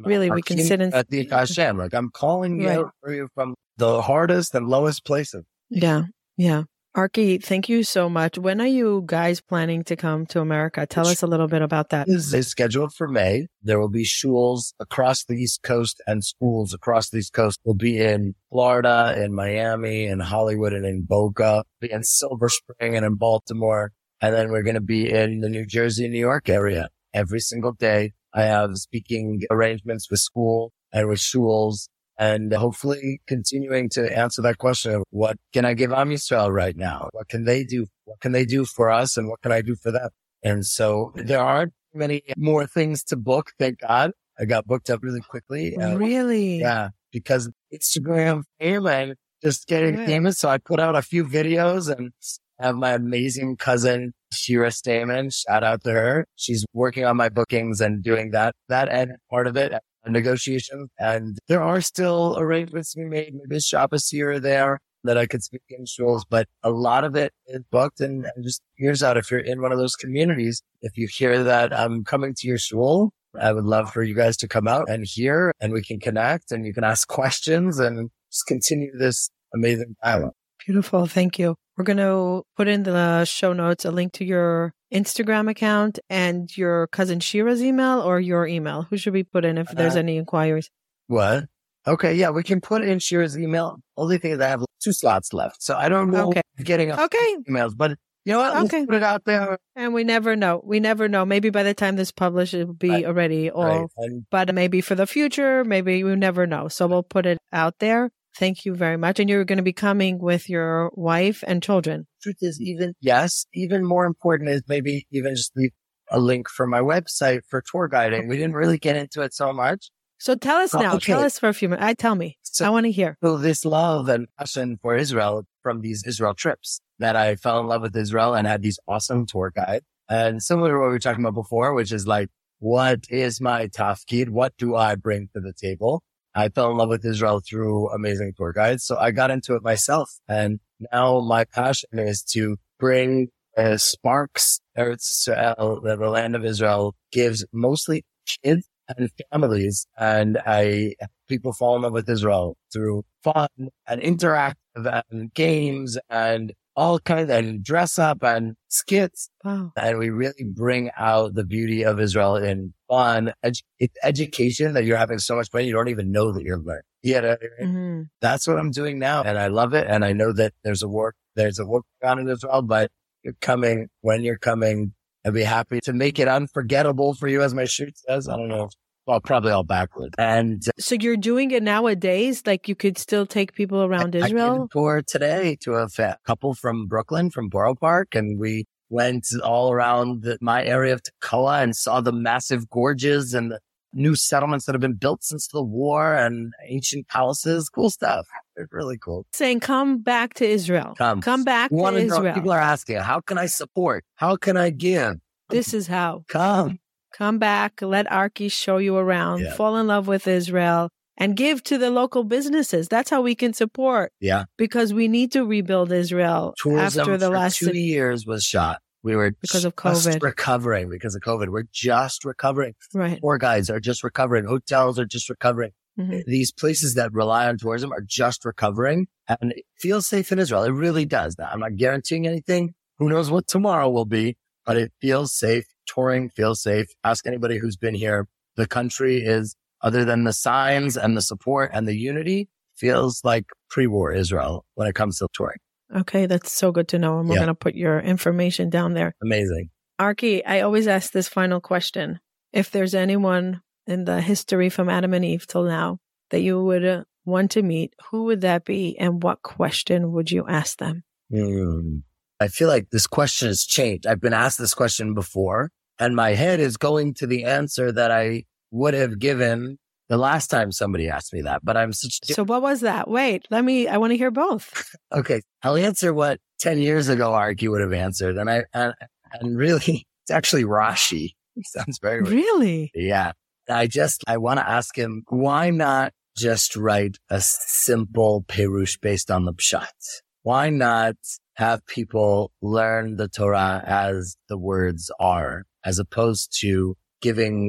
[SPEAKER 2] really, we can sit and...
[SPEAKER 1] At the Hashem, like I'm calling you
[SPEAKER 2] Right.
[SPEAKER 1] out for you from the hardest and lowest places.
[SPEAKER 2] Yeah, yeah. Arki, thank you so much. When are you guys planning to come to America? Tell us a little bit about that.
[SPEAKER 1] Is is scheduled for May. There will be shuls across the East Coast and schools across the East Coast. We'll be in Florida, in Miami, in Hollywood, and in Boca, be in Silver Spring and in Baltimore. And then we're going to be in the New Jersey, New York area every single day. I have speaking arrangements with school and with shuls. And hopefully continuing to answer that question of what can I give Am Yisrael right now? What can they do? What can they do for us? And what can I do for them? And so there aren't many more things to book. Thank God. I got booked up really quickly. Uh,
[SPEAKER 2] Really?
[SPEAKER 1] Yeah. Because Instagram fame and just getting
[SPEAKER 2] Good.
[SPEAKER 1] famous. So I put out a few videos and have my amazing cousin, Shira Stamen. Shout out to her. She's working on my bookings and doing that, that end part of it. Negotiations, and there are still arrangements to be made, maybe a Shabbos here or there that I could speak in shuls, but a lot of it is booked. And, and just here's out, if you're in one of those communities, if you hear that I'm coming to your shul, I would love for you guys to come out and hear, and we can connect and you can ask questions and just continue this amazing dialogue.
[SPEAKER 2] Beautiful. Thank you. We're going to put in the show notes a link to your Instagram account and your cousin Shira's email, or your email. Who should we put in if there's
[SPEAKER 1] Uh,
[SPEAKER 2] any inquiries?
[SPEAKER 1] What? Okay. Yeah, we can put in Shira's email. Only thing is I have two slots left. So I don't know
[SPEAKER 2] Okay.
[SPEAKER 1] if getting a
[SPEAKER 2] Okay.
[SPEAKER 1] emails, but you know what? Let's
[SPEAKER 2] Okay.
[SPEAKER 1] put it out there.
[SPEAKER 2] And we never know. We never know. Maybe by the time this published, it will be
[SPEAKER 1] Right.
[SPEAKER 2] already all,
[SPEAKER 1] Right. And
[SPEAKER 2] but maybe for the future, maybe we never know. So we'll put it out there. Thank you very much. And you're going to be coming with your wife and children.
[SPEAKER 1] truth is, even, yes, even more important is maybe even just leave a link for my website for tour guiding. We didn't really get into it so much.
[SPEAKER 2] So tell us
[SPEAKER 1] Oh,
[SPEAKER 2] now.
[SPEAKER 1] okay.
[SPEAKER 2] Tell us for a few minutes. I tell me.
[SPEAKER 1] So-
[SPEAKER 2] I want to hear.
[SPEAKER 1] So this love and passion for Israel from these Israel trips that I fell in love with Israel and had these awesome tour guides. And similar to what we were talking about before, which is like, what is my tafkid? What do I bring to the table? I fell in love with Israel through amazing tour guides. So I got into it myself. And now my passion is to bring uh, sparks, Eretz Israel, the land of Israel, gives mostly kids and families. And I, people fall in love with Israel through fun and interactive and games and all kinds, and dress up and skits.
[SPEAKER 2] Wow.
[SPEAKER 1] And we really bring out the beauty of Israel in fun. Edu- it's education that you're having so much fun. You don't even know that you're learning. Yeah,
[SPEAKER 2] Mhm.
[SPEAKER 1] that's what I'm doing now. And I love it. And I know that there's a work, there's a work on it as well, but you're coming when you're coming. I'd be happy to make it unforgettable for you, as my shoot says. I don't know. Well, probably all backwards. And
[SPEAKER 2] So you're doing it nowadays? Like you could still take people around
[SPEAKER 1] I gave
[SPEAKER 2] Israel?
[SPEAKER 1] a tour today to a fa- couple from Brooklyn, from Borough Park, and we went all around the, my area of Tekoa and saw the massive gorges and the new settlements that have been built since the war and ancient palaces. Cool stuff. It's really cool.
[SPEAKER 2] Saying, come back to Israel.
[SPEAKER 1] Come.
[SPEAKER 2] Come back
[SPEAKER 1] Wanna
[SPEAKER 2] to
[SPEAKER 1] know-
[SPEAKER 2] Israel.
[SPEAKER 1] People are asking, how can I support? How can I give?
[SPEAKER 2] This is how.
[SPEAKER 1] Come.
[SPEAKER 2] Come back. Let Arki show you around.
[SPEAKER 1] Yeah.
[SPEAKER 2] Fall in love with Israel and give to the local businesses. That's how we can support,
[SPEAKER 1] Yeah.
[SPEAKER 2] because we need to rebuild Israel
[SPEAKER 1] Tourism
[SPEAKER 2] after the
[SPEAKER 1] for
[SPEAKER 2] last
[SPEAKER 1] two years was shot. We were
[SPEAKER 2] Because of
[SPEAKER 1] just
[SPEAKER 2] COVID.
[SPEAKER 1] recovering because of COVID. We're just recovering.
[SPEAKER 2] right.
[SPEAKER 1] Tour guides are just recovering. Hotels are just recovering.
[SPEAKER 2] Mhm.
[SPEAKER 1] These places that rely on tourism are just recovering, and it feels safe in Israel. It really does. Now, I'm not guaranteeing anything. Who knows what tomorrow will be, but it feels safe. Touring feels safe. Ask anybody who's been here. The country is, other than the signs and the support and the unity, feels like pre-war Israel when it comes to touring.
[SPEAKER 2] Okay, that's so good to know. And we're
[SPEAKER 1] Yeah.
[SPEAKER 2] going to put your information down there.
[SPEAKER 1] Amazing.
[SPEAKER 2] Arki, I always ask this final question. If there's anyone in the history from Adam and Eve till now that you would uh, want to meet, who would that be? And what question would you ask them?
[SPEAKER 1] Hmm. I feel like this question has changed. I've been asked this question before, and my head is going to the answer that I would have given the last time somebody asked me that. But I'm such.
[SPEAKER 2] So what was that? Wait, let me, I want to hear both.
[SPEAKER 1] Okay, I'll answer what ten years ago Arki would have answered, and I and, and really, it's actually Rashi. It sounds very weird.
[SPEAKER 2] Really?
[SPEAKER 1] Yeah. I just I want to ask him, why not just write a simple perush based on the pshat? Why not have people learn the Torah as the words are, as opposed to giving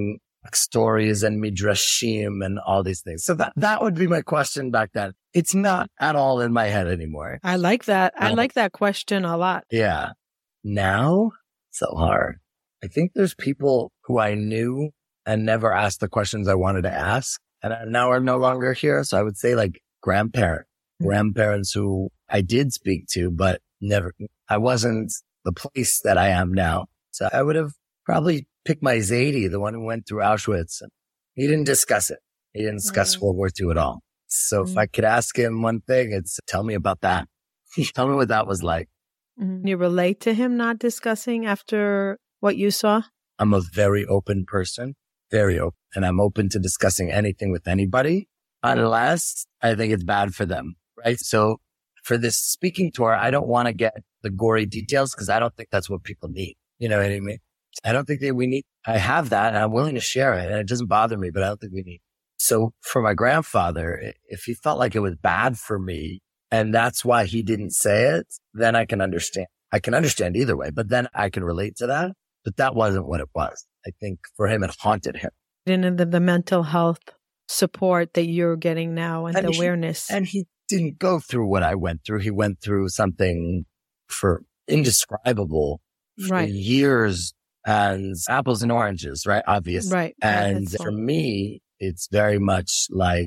[SPEAKER 1] stories and midrashim and all these things. So that, that would be my question back then. It's not at all in my head anymore.
[SPEAKER 2] I like that. I um, like that question a lot.
[SPEAKER 1] Yeah. Now, so hard. I think there's people who I knew and never asked the questions I wanted to ask, and now are no longer here. So I would say like grandparent, mm-hmm. grandparents who I did speak to, but never, I wasn't the place that I am now. So I would have probably picked my Zadie, the one who went through Auschwitz. And he didn't discuss it. He didn't discuss mm-hmm. World War Two at all. So mm-hmm. if I could ask him one thing, it's tell me about that. Tell me what that was like.
[SPEAKER 2] Mm-hmm. You relate to him not discussing after what you saw?
[SPEAKER 1] I'm a very open person, very open. And I'm open to discussing anything with anybody, unless I think it's bad for them, right? So for this speaking tour, I don't want to get the gory details because I don't think that's what people need. You know what I mean? I don't think that we need, I have that and I'm willing to share it and it doesn't bother me, but I don't think we need. So for my grandfather, if he felt like it was bad for me and that's why he didn't say it, then I can understand. I can understand either way, but then I can relate to that. But that wasn't what it was. I think for him, it haunted him.
[SPEAKER 2] And the, the mental health support that you're getting now and, and the
[SPEAKER 1] he,
[SPEAKER 2] awareness.
[SPEAKER 1] And he didn't go through what I went through. He went through something for indescribable for right. years and apples and oranges, right? Obvious.
[SPEAKER 2] Right.
[SPEAKER 1] And
[SPEAKER 2] right.
[SPEAKER 1] for me, it's very much like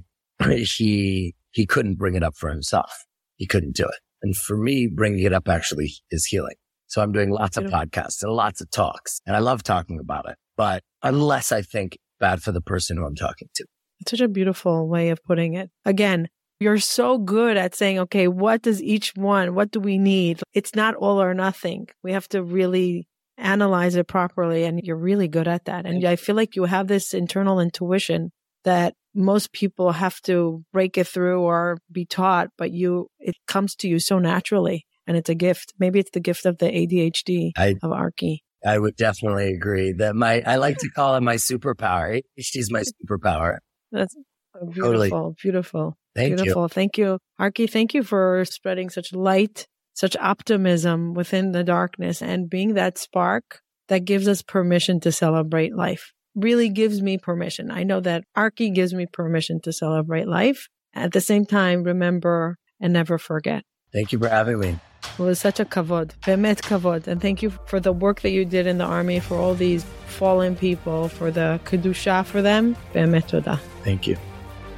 [SPEAKER 1] he, he couldn't bring it up for himself. He couldn't do it. And for me, bringing it up actually is healing. So I'm doing lots of podcasts and lots of talks and I love talking about it. But unless I think bad for the person who I'm talking to.
[SPEAKER 2] It's such a beautiful way of putting it. Again, you're so good at saying, okay, what does each one, what do we need? It's not all or nothing. We have to really analyze it properly. And you're really good at that. And I feel like you have this internal intuition that most people have to break it through or be taught, but you, it comes to you so naturally. And it's a gift. Maybe it's the gift of the A D H D I, of Arki.
[SPEAKER 1] I would definitely agree that my, I like to call it my superpower. She's my superpower.
[SPEAKER 2] That's beautiful, totally. beautiful.
[SPEAKER 1] Thank
[SPEAKER 2] beautiful.
[SPEAKER 1] you.
[SPEAKER 2] Thank you. Arki, thank you for spreading such light, such optimism within the darkness and being that spark that gives us permission to celebrate life. Really gives me permission. I know that Arki gives me permission to celebrate life. At the same time, remember and never forget.
[SPEAKER 1] Thank you for having me.
[SPEAKER 2] It was such a kavod, bemet kavod. And thank you for the work that you did in the army for all these fallen people, for the kedusha for them. Bemet toda.
[SPEAKER 1] Thank you.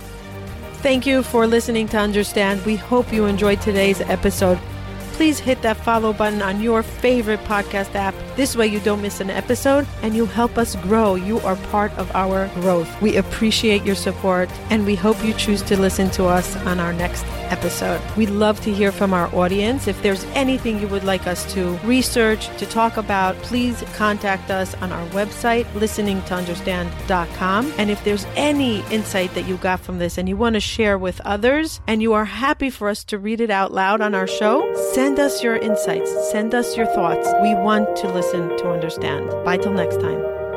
[SPEAKER 2] Thank you for listening to Understand. We hope you enjoyed today's episode. Please hit that follow button on your favorite podcast app. This way you don't miss an episode and you help us grow. You are part of our growth. We appreciate your support and we hope you choose to listen to us on our next episode. We'd love to hear from our audience. If there's anything you would like us to research, to talk about, please contact us on our website, listening to understand dot com. And if there's any insight that you got from this and you want to share with others and you are happy for us to read it out loud on our show, send us your insights. Send us your thoughts. We want to listen to understand. Bye till next time.